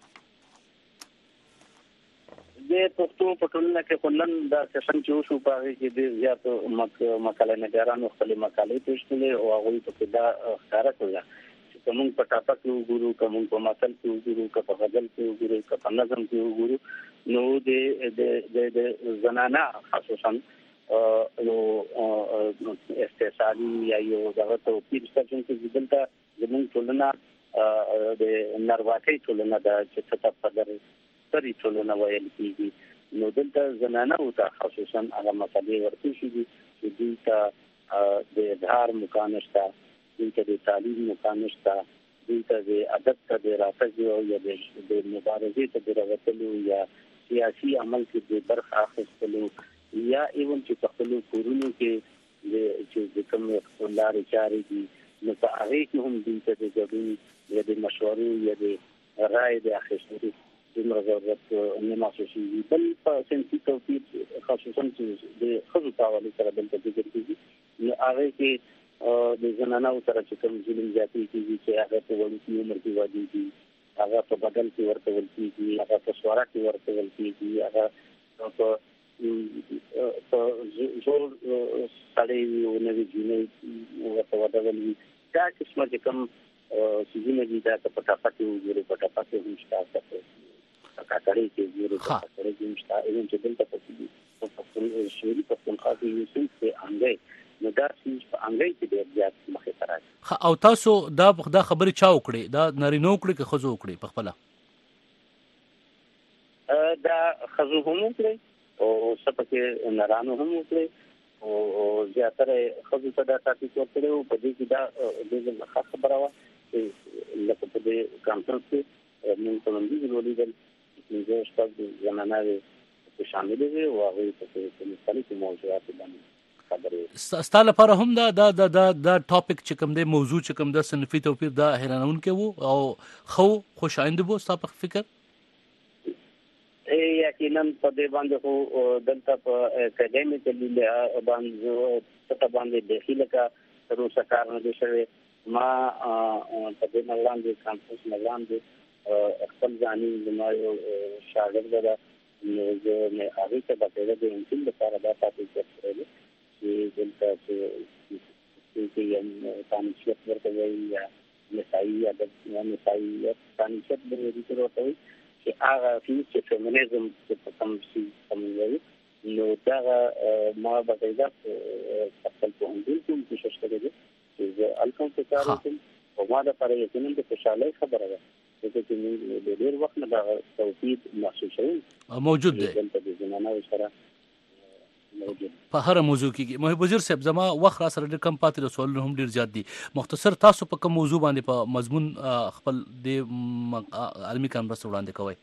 د پښتون پټولنه کې کلن دا سیشن چې شو په هغه کې د زیات مقاله نګارانو خپل مقالې پیښ کړي او هغه په دا ښکارا کړل کوم په ټاپک کې وګورو کوم په متل کې وګورو کوم په غزل کې وګورو کوم په نظم کې وګورو نو د زنانه خصوصا نو استثالي یا یو دغه توپیر چې دلته زموږ ټولنه د نارواکۍ ټولنه د چې څه په در سری ټولنه ویل کېږي نو دلته زنانه او ته خصوصا هغه مسلې ورته شي چې دوی ته د اظهار مکان شته دوی ته د تعلیم مکان شته دوی ته د ادب ته د راتګ یا د مبارزې ته د راوتلو یا سیاسي عمل کې د برخه اخیستلو یا ایون چې په خپل کورونو کې د کوم لارې چارې دي نو په هغه کې هم دوی ته د ګډون یا د مشورو یا د رائے د اخیستلو د ضرورت نه محسوس شي بل په سنتي توپیر خصوصا چې د خځو په حواله سره دلته ذکر کیږي نو هغه کې د زنانو سره چې کوم ظلم زیاتی کیږي چې هغه په وړوکي عمر کې واده دي هغه په بدل کې ورته ول کیږي هغه په سواره کې ورته ول کیږي هغه په زور سړی ونوي جنې ورته واده ول دا قسمه چې کوم سيزونه دي دا په ټاپک کې وګوري په ټاپک کې هم شته په کاکړې کې وګوري په کاکړې کې هم شته ایون چې دلته په خپل شوري په کوم خاطر یو څه کې انګي نو دا چې په انګړ کې ډېر زیات مخې ته راځي او تاسو دا خبرې چا وکړي دا نارینه وکړي که ښځو وکړي په خپله دا ښځو هم وکړي او څه پکې نارانو هم وکړي او زیاتره ښځو ته دا تاکید ورکړی و په دې کې دا ډېره ښه خبره وه چې لکه په دې کانفرنس کې موږ په لومړي ولیدل پنځه شپږ زناناوې پکې شاملې وې او هغوی پکې په مختلفو موضوعاتو باندې ستا لپاره هم دا ټاپک چې کوم دی موضوع چې کوم د صنفي توپیر دا حیرانونکی وو او خوشاینده وو ستا په فکر یقینا په دې باندې خو دلته په اکیډمیکلی باندې داخله کا روسه کار نه شوی ما په دې ملان د کانفرنس ملان د خپل ځاني زما یو شاګرد ده نو زه نه هغه ته په دې د انټل لپاره دا تاسو ته دلته چې یم تانیشت ورته وایي یا نسایي یا د نسایي تانیشت ورته وایي چې هغه چې فیمینیزم چې کوم شي کوم وایي نو دا ما باندې خپل په انګلیسي کوم کوشش کړی چې الکم څه کار وکړم او ما دا پر یقینا د خوشاله خبره ده چې موږ د ډېر وخت نه دا توفیق محسوسوي موجود دی د زمانه سره په هر موضوع کې محب وزیر صاحب زما وخت را سره ډېر کم پاتې سوالونه هم ډېر زیات دي مختصر تاسو په کوم موضوع باندې په مضمون خپل د عالمي کانفرنس وړاندې کوئ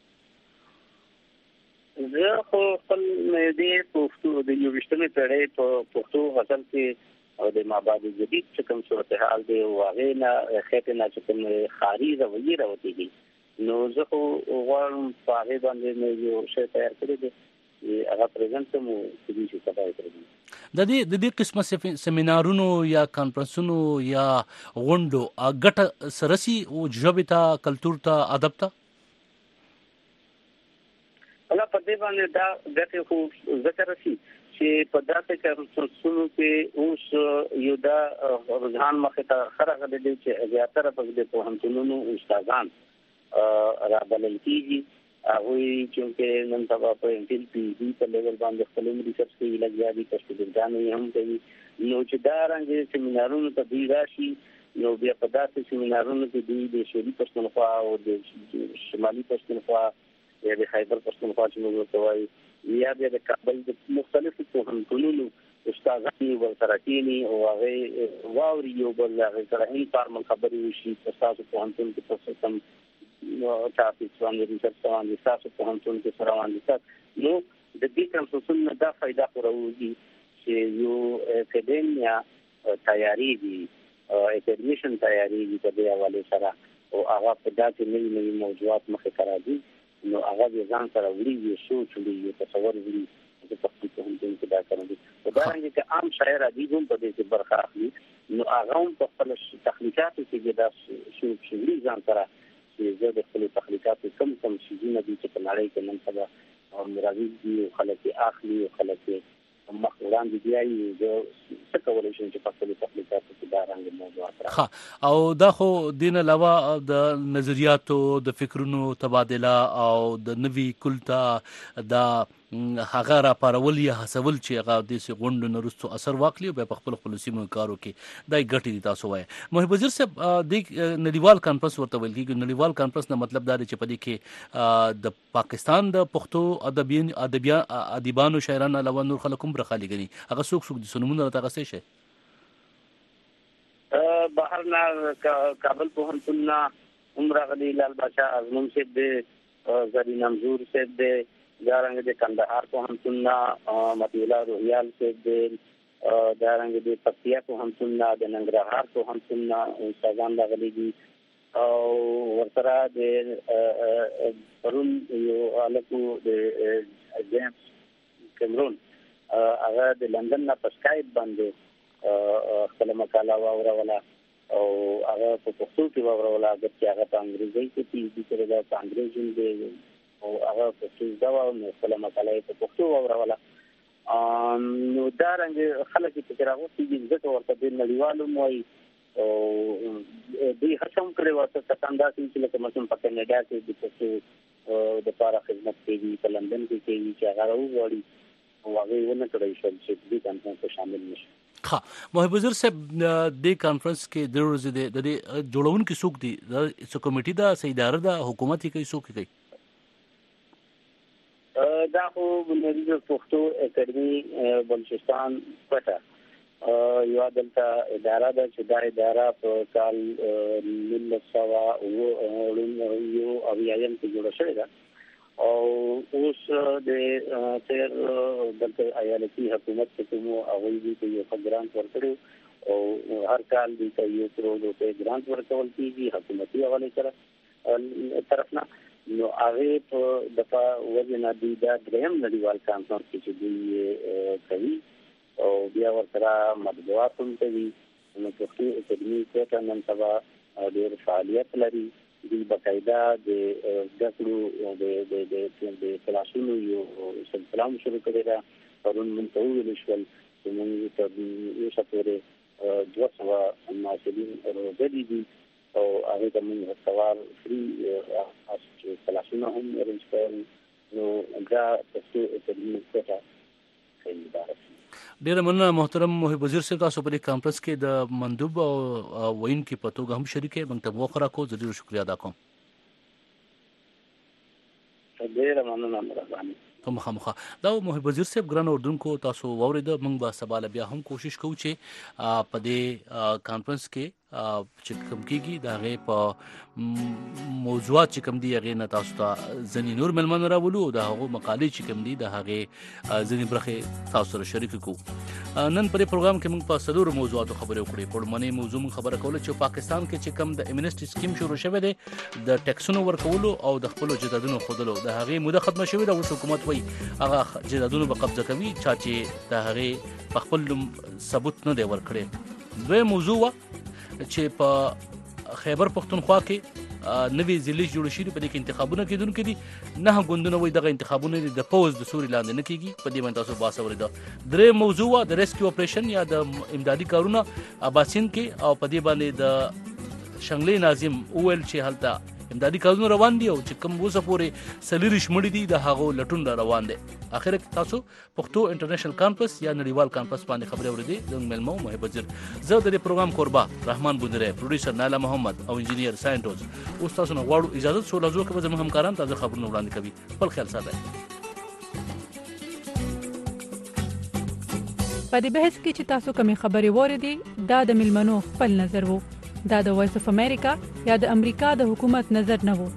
زه خپل د پښتو د یو وشتمه پیړۍ په پښتو غزل کې او د مابعد جدید چې کوم صورتحال دی واغې نه خېټه نه چې کوم خاري رویه راوتېږي نو زه خو غواړم په هغه باندې یو شی تیار کړی دی هغه پریزنټ مو د دې څه پاتې د دې قسمه سیمینارونو یا کانفرنسونو یا غونډو ګټه سرسي او ژبه ته کلچر ته ادب ته الله په دې باندې دا ګټه خو ذکر شي چې په داسې کانفرنسونو کې اوس یو دا رجحان مخه ته خرغه دي چې زیاتره په دې پوهنتونونو استادان را بلل کیږي هغه چې نن سبا په انټل پی ډي په لیول باندې خپل ریسرچ کوي لګیا دي چې ستاسو هم کوي نو چې دا رنګ سیمینارونو ته دی راشي نو بیا په داسې سیمینارونو کې د شوري پښتونخوا او د شمالي پښتونخوا یا د خیبر پښتونخوا چې موږ ته وایي یا د کابل د مختلفو پوهنتونونو استادان ورسره کېني او هغه واوري یو بل هغه سره انفارمل خبرې وشي په تاسو پوهنتون کې په سم تاسو څنګه ریسرچ کوئ تاسو پوهنتون کې سره باندې نو د دې کنفرنسونو دا فائدہ خوري چې یو اکیډمیا تیاری دي اکیډمیشن تیاری دي په دې حواله سره او هغه په داسې نوي موضوعات مخې ته راځي نو هغه ځان سره وړي یو سوچ وړي یو تصور وړي چې په خپل پوهنتون کې دا کوي او دا رنګه چې عام شاعر دي هم په دې کې برخه اخلي نو هغه هم په خپل تخلیقاتو کې دا سوچ وړي ځان سره چې زه د خپل تخلیقاتو کم شیونه دي چې په نړۍ کې نن سبا مرادي دي خلک اخلي او خلک مخ وړاندې دی د څه کولای شي چې په خپل تخلیقاتو کې دا رنګ موضوعات ها او دا خو دین علاوه د نظریاتو د فکرونو تبادله او د نوي کلتا دا هغه را پارول یا حسول چې هغه د سي غونډو نرستو اثر واخلي او په خپل سیمو کارو کې دای ګټي دي تاسو وایي محب وزیر صاحب د نړیوال کانفرنس ورته ویل کیږي نړیوال کانفرنس نه مطلب دا دی چې په دې کې د پاکستان د پښتو ادیبانو شاعرانو علاوه نور خلک هم برخه لګني هغه څوک د سنمونه راته غسې شي بهرنا کابل پوهنتون عمر غلی لال بادشاہ اعظم سے دے زرین منظور سے دے دارنګ د کندهار پوهنتون مطیع الله روحیال سے دے دارنګ د پکتیا پوهنتون د ننګرهار پوهنتون استادان غلي دي او ورسره د پرون یو الکو د جیمز کیمرون هغه د لندن نه په سکایپ باندې خپل مقاله واوروله او هغه په پښتو کې واوروله چې هغه په انګریزي کې پی ایچ ډي کړی دا په انګریزي دی او هغه په څه ډول نو خپل مقاله په پښتو واوروله نو دا رنګ خلک چې راغوتي دي ځکه ورته د نړیوالو موي او دوی هڅه کړې وه چې څنګه چې لکه مثلا په کاناډا کې د پښتو د لپاره خدمت کوي په لندن کې کوي چې هغه وغواړي او هغه ونه کړی چې دې کانفرنس شامل نشي ها محب وزیر صاحب د کانفرنس کې د ورځې د جوړونکو څوک دي څو کمیټه دا سیدار دا حکومت کې څوک کوي دا خو بنیادی پښتو اکیډمي بلوچستان پټه یو دلته اداره ده چې دا اداره په کال 1900 او یایم کې جوړه شوې ده او اوس د تیر دلته ایالتي حکومت ته مو اوی دي چې یو ګرانټ ورکړي او هر کال د یو پروژې ته ګرانټ ورکول کیږي حکومتي حواله سره طرفنا نو هغه په دغه وجنه دی دا دریم نړیوال کانفرنس چې دی کوي او بیا ورته مطبوعات هم کوي نو پښتو اکیډمي څخه نن سبا ډېر فعالیت لري د بقاعده د دکړو د کلاسونو یو سلسله شروع کړې ده پرون موږ ته ویل شول چې موږ ته یو څپره 200 ناشرین روزلي دي او هغه د موږ سوال فری اس کلاسونه هم ارنج کړل نو دا پښتو اکیډمي څخه کوي ډیر مننه محترم محب وزیر صاحب تاسو په دې کانفرنس کې د مندوب او وین کې په توګه هم شریکه موږ ته موخره کو ضرور شکریا ادا کوم ډیر مننه مهرباني مخه دا محب وزیر صاحب ګران اردوونکو تاسو وورید موږ به سبا بیا هم کوشش کوو چې په دې کانفرنس کې چې کوم کېږي دا غي په موضوعات چې کوم دي هغه نه تاسو ته ځنی نور ملمن راولو دا هغه مقالې چې کوم دي دا هغه ځنی برخه تاسو سره شریک کو نن په پروګرام کې موږ په څلور موضوعاتو خبرې وکړې په لمنې موضوع خبره کوله چې پاکستان کې چې کوم د امنیسټي سکیم شروع شوه دی د ټیکسونو ورکولو او د خپل جدادونو خودلو د هغه موده ختمه شوې ده او حکومت وایي هغه جدادونو په قبضه کوي چې د هغه په خپل ثبوت نه دی ورکړي دوی موضوع چې په خیبر پختونخوا کې نوې ضلع جوړ شي په دې کې انتخابونه کېدونکي دي نه غوندونه وي دغه انتخابونه د پوز د سوري لاندې نه کېږي په دې باندې تاسو باسه ورده درې موضوع د ریسکیو اپریشن یا د امدادي کارونه اباسین کې او په دې باندې د شنګلې ناظم اول چې هلته امدادي کارونه روان دي او چې کوم وسه پورې سلیری شمړي دي د هغه لټون روان دي اخر تاسو پښتو انټرنیشنل کانفرنس یا نړیوال کانفرنس باندې خبرې اوریدي د ملمو محب وزیر زه د پروګرام قربا رحمان بودره پروډوسر نالا محمد او انجینیر ساينټوز اوس تاسو نو غواړو اجازه سو لازم کوم همکاران تاسو خبرونه وړاندې کوي خپل خیال ساتئ په دې بحث کې چې تاسو کومې خبرې واردې دا د ملمنو خپل نظر وو دا د وایس اف امریکا یا د امریکا د حکومت نظر نه وو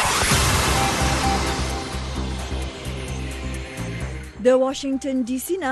د واشنگټن ډي سي